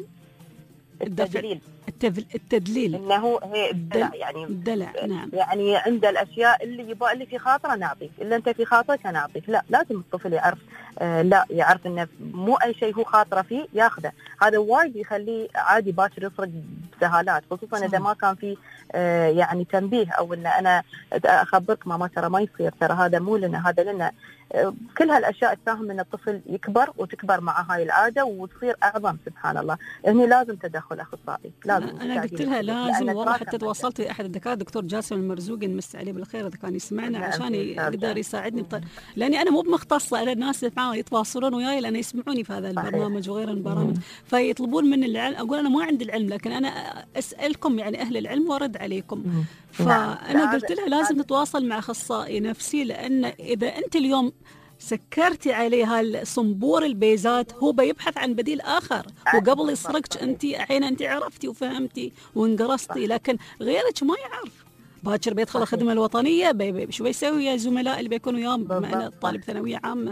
التدليل التدليل انه هي الدلع، يعني الدلع نعم، يعني عند الاشياء اللي يبغى اللي في خاطره نعطيك، الا انت في خاطرك انا اعطيك. لا، لازم الطفل يعرف، آه لا يعرف انه مو اي شيء هو خاطره فيه ياخذه. هذا وايد يخليه عادي باكر يسرق بسهالات، خصوصا اذا ما كان في آه يعني تنبيه، او ان انا اخبرك ماما ترى ما يصير، ترى هذا مو لنا، هذا لنا. كل هالاشياء تساهم ان الطفل يكبر وتكبر مع هاي العاده وتصير اعظم. سبحان الله، هني لازم تدخل اخصائي. لازم انا قلت لها لازم، والله حتى تواصلت احد الدكاتره دكتور جاسم المرزوقي، نمس عليه بالخير اذا كان يسمعنا، عشان يقدر يساعدني بطل... لاني انا مو بمختصه، انا الناس اللي معاهم يتواصلون وياي لان يسمعوني في هذا البرنامج وغير البرامج، فيطلبون مني العلم. اقول انا ما عندي العلم، لكن انا اسالكم يعني اهل العلم وارد عليكم. مم. فانا قلت لها لازم تتواصل مع اخصائي نفسي، لان اذا انت اليوم سكرتي عليه هالصنبور البيزات، هو بيبحث عن بديل آخر، وقبل يسرقك أنت الحين أنت عرفتي وفهمتي وانقرصتي، لكن غيرك ما يعرف. باكر بيدخل الخدمة الوطنية، بي بي شو بيسوي يا زملاء اللي بيكونوا يوم بما أنه طالب ثانوية عامة.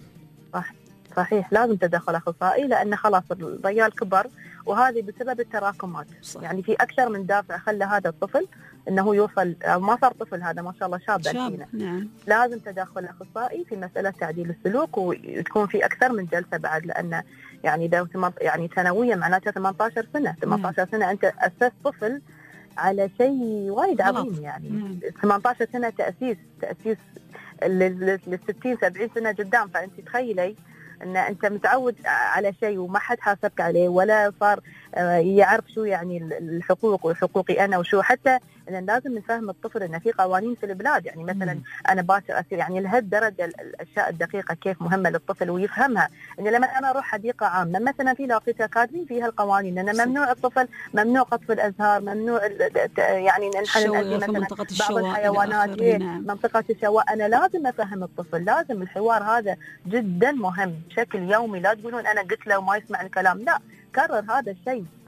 صح صحيح، لازم تدخل أخصائي، لأن خلاص الرجال كبر، وهذه بسبب التراكمات. صح. يعني في أكثر من دافع خلى هذا الطفل انه يوصل، أو ما صار طفل، هذا ما شاء الله شاب, شاب. نعم. لازم تدخل اخصائي في مساله تعديل السلوك، وتكون في اكثر من جلسه بعد، لان يعني ده يعني ثانويه معناتها ثمانية عشر سنة، ثمانية عشر سنة انت اسست طفل على شيء وايد عظيم. يعني مم. ثمانية عشر سنة تاسيس تاسيس لل ستين سبعين سنة قدام. فانت تخيلي ان انت متعود على شيء وما حد حاسبك عليه، ولا صار يعرف شو يعني الحقوق وحقوقي انا وشو. حتى ان لازم نفهم الطفل ان في قوانين في البلاد، يعني مثلا انا باكر اسير، يعني لهالدرجه الاشياء الدقيقه كيف مهمه للطفل ويفهمها. ان لما انا اروح حديقه عامه مثلا، في لاقيتها كاتبين فيها القوانين ان ممنوع الطفل، ممنوع قطف الازهار، ممنوع يعني ننحل مثلا بعض الحيوانات، نعم. منطقه الشواء. انا لازم افهم الطفل، لازم الحوار هذا جدا مهم بشكل يومي. لا تقولون انا قلت له وما يسمع الكلام، لا، كرر هذا الشيء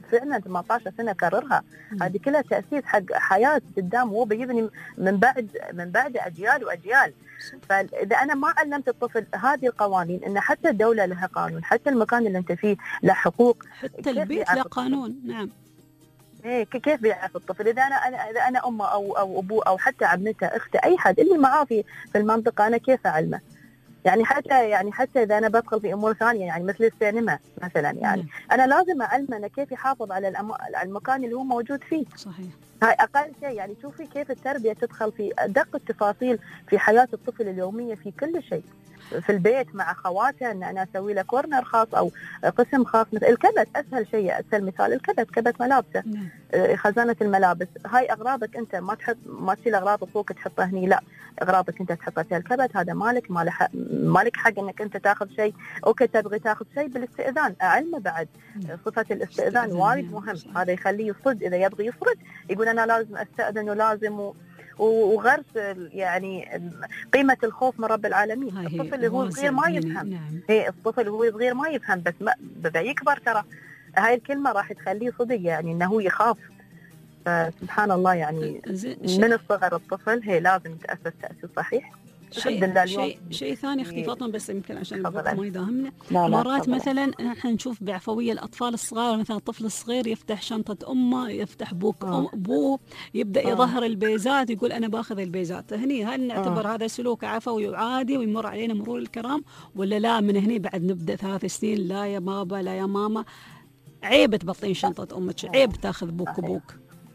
فعلا ثمانية عشر سنه كررها. هذه كلها تاسيس حق حياه قدام، وهو بيبني من بعد من بعد اجيال واجيال. فاذا انا ما علمت الطفل هذه القوانين، ان حتى الدوله لها قانون، حتى المكان اللي انت فيه له حقوق، حتى البيت له قانون. نعم. ايه كيف بيعرف الطفل؟ اذا انا انا اذا انا امه او او ابوه او حتى عمته اخته اي حد اللي معاه في في المنطقه، انا كيف اعلمه؟ يعني حتى يعني حتى اذا انا بدخل في امور ثانيه يعني مثل السينما مثلا، يعني مم. انا لازم اعلمه انه كيف يحافظ على الأم... على المكان اللي هو موجود فيه. صحيح. هاي اقل شيء. يعني شوفي كيف التربيه تدخل في ادق التفاصيل في حياه الطفل اليوميه في كل شيء. في البيت مع خواته، ان انا اسوي له كورنر خاص او قسم خاص، مثل الكبت اسهل شيء، اسهل مثال الكبت، كبت ملابسه، نعم. خزانه الملابس. هاي اغراضك انت، ما تحط ما تشيل اغراض اخوك تحطها هني، لا، اغراضك انت تحطها في الكبت، هذا مالك، ما حق مالك حق انك انت تاخذ شيء. اوكي تبغي تاخذ شيء بالاستئذان، اعلمه بعد صفه الاستئذان وايد مهم. هذا يخليه يصد، اذا يبغي يصرد يقول انا لازم استأذن ولازم و... وغرس يعني قيمة الخوف من رب العالمين. الطفل اللي هو صغير ما يفهم. نعم. هي الطفل هو صغير ما يفهم، بس ما بدا يكبر ترى هاي الكلمة راح تخليه صدق، يعني انه هو يخاف. فسبحان الله يعني من الصغر الطفل هي لازم يتأسس تأسيس صحيح. شيء شيء شيء ثاني اختي فاطمه، بس يمكن عشان الوقت ما يداهمنا. مرات مثلا احنا نشوف بعفويه الاطفال الصغار، مثلا الطفل الصغير يفتح شنطه امه، يفتح بوك ابوه، يبدا آه. يظهر البيزات، يقول انا باخذ البيزات. هني هل نعتبر آه. هذا سلوك عفوي وعادي ويمر علينا مرور الكرام، ولا لا من هني بعد نبدا ثلاث سنين لا يا بابا لا يا ماما عيب تبطين شنطه امك، عيب تاخذ بوك بوك؟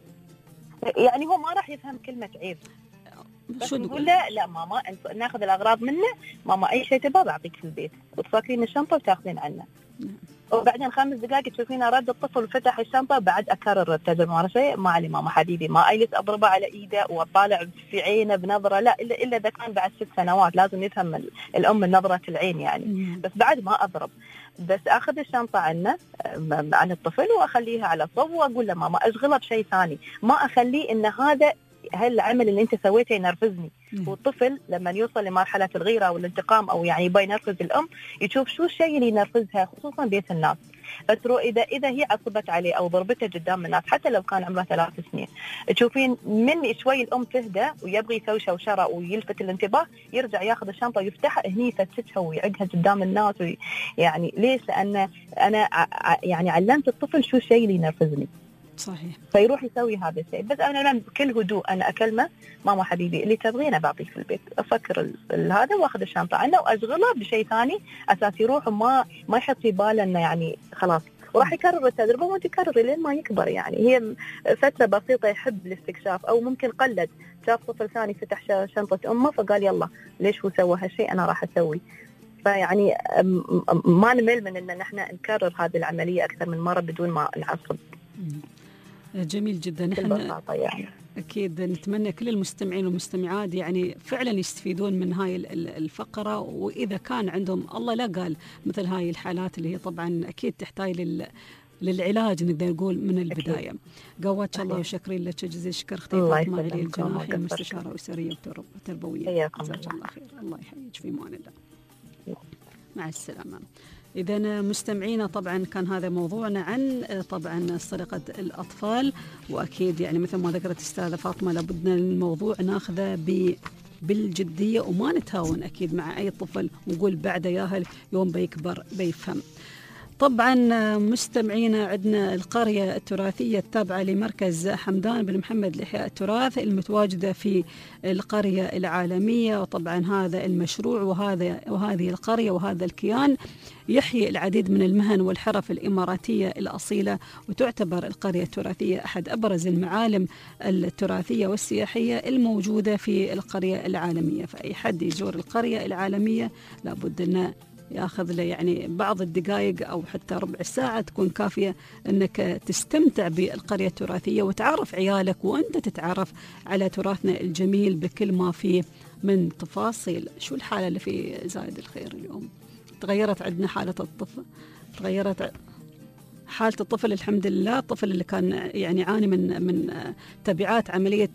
يعني هو ما راح يفهم كلمه عيب، شو نقول له لا ماما ناخذ الاغراض منه، ماما اي شيء تبغى بعطيك في البيت، وتفكرين الشنطه وتاخذين عنه. وبعدين خمس دقائق تشوفين رد الطفل وفتح الشنطه، بعد اكرر التجربه مره شيء ما علي ماما حبيبي، ما اجلس اضربه على ايده واطالع في عينه بنظره، لا الا الا اذا كان بعد ست سنوات لازم يفهم الام من نظره العين يعني. بس بعد ما اضرب، بس اخذ الشنطه عنه عن الطفل واخليها على صوب، واقول له ماما اشغله بشيء ثاني، ما اخليه ان هذا هالعمل اللي انت سويته ينرفزني. والطفل لما يوصل لمرحله الغيره والانتقام او يعني يبغى ينرفز الام، يشوف شو الشيء اللي ينرفزها خصوصا بيت الناس. فترو اذا اذا هي عصبت عليه او ضربته قدام الناس حتى لو كان عمره ثلاث سنين، تشوفين من شوي الام تهدى ويبغي يسوي شوشره ويلفت الانتباه، يرجع ياخذ الشنطه ويفتحها هني يفتشها ويعقها قدام الناس. يعني ليش؟ لان انا يعني علمت الطفل شو الشيء اللي ينرفزني. صحيح. فيروح يسوي هذا الشيء. بس انا بكل هدوء انا اكلمه ماما حبيبي اللي تبغينه بعطيك في البيت، افكر هذا واخذ الشنطه عنه واشغله بشيء ثاني اساس يروح وما ما يحط في باله انه يعني خلاص، وراح يكرر التجربه وانت تكرري لين ما يكبر. يعني هي فتره بسيطه يحب الاستكشاف، او ممكن قلد شاف طفل ثاني فتح شنطه امه فقال يلا ليش هو سوى هالشيء انا راح اسوي. فيعني ما نمل من ان نحن نكرر هذه العمليه اكثر من مره بدون ما نعصب. جميل جدا. نحن يعني. أكيد نتمنى كل المستمعين والمستمعات يعني فعلا يستفيدون من هاي الفقرة، وإذا كان عندهم الله لا قال مثل هاي الحالات اللي هي طبعا أكيد تحتاج لل للعلاج نقدر نقول من البداية. قواتك الله وشكرين لك جزيل الشكر اختي فاطمة علي الجناحي، مستشارة أسرية وتربوية. جزاك الله خير. الله يحييك في أمان الله. مع السلامة. إذا مستمعينا طبعا كان هذا موضوعنا عن طبعا سرقة الأطفال، وأكيد يعني مثل ما ذكرت أستاذة فاطمة لابد الموضوع ناخذه ب بالجدية وما نتهاون أكيد مع أي طفل ونقول بعده ياهل يوم بيكبر بيفهم. طبعا مستمعينا عندنا القرية التراثية التابعة لمركز حمدان بن محمد لإحياء التراث المتواجدة في القرية العالمية، وطبعا هذا المشروع وهذا وهذه القرية وهذا الكيان يحيي العديد من المهن والحرف الإماراتية الأصيلة، وتعتبر القرية التراثية أحد أبرز المعالم التراثية والسياحية الموجودة في القرية العالمية. فأي حد يزور القرية العالمية لابد أن ياخذ له يعني بعض الدقائق أو حتى ربع ساعة تكون كافية أنك تستمتع بالقرية التراثية وتعرف عيالك وأنت تتعرف على تراثنا الجميل بكل ما فيه من تفاصيل. شو الحالة اللي في زايد الخير اليوم؟ تغيرت عندنا حالة الطفل، تغيرت حالة الطفل الحمد لله. الطفل اللي كان يعني يعاني من من تبعات عملية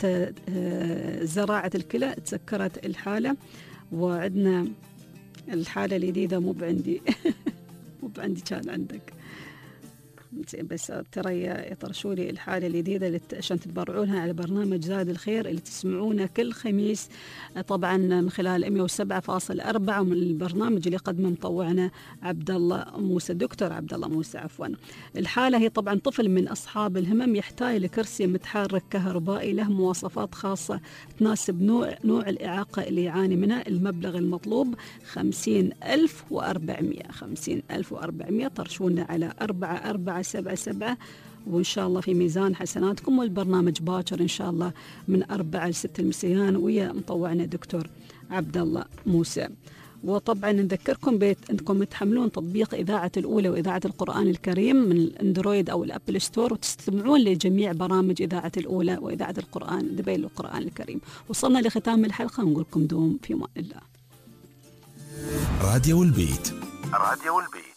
زراعة الكلى تسكرت الحالة، وعندنا الحالة الجديدة مو بعندي مو بعندي كان عندك بس ترى يطرشوا لي الحالة الجديدة اللي عشان تتبرعونها على برنامج زاد الخير اللي تسمعونه كل خميس طبعا من خلال مئة وسبعة فاصلة أربعة من البرنامج اللي قدمه مطوعنا عبد الله موسى، دكتور عبد الله موسى عفوا. الحالة هي طبعا طفل من أصحاب الهمم يحتاج لكرسي متحرك كهربائي له مواصفات خاصة تناسب نوع نوع الإعاقة اللي يعاني منها. المبلغ المطلوب خمسين ألف وأربعمائة خمسين ألف وأربعمائة. طرشونا على أربعة أربعة سبعة سبعة وإن شاء الله في ميزان حسناتكم. والبرنامج باكر إن شاء الله من أربعة لستة المسيان ويا مطوعنا دكتور عبد الله موسى. وطبعا نذكركم بيت أنكم تحملون تطبيق إذاعة الأولى وإذاعة القرآن الكريم من الأندرويد أو الأبل ستور وتستمعون لجميع برامج إذاعة الأولى وإذاعة القرآن دبي القرآن الكريم. وصلنا لختام الحلقة ونقول لكم دوم في أمان الله. راديو البيت. راديو البيت.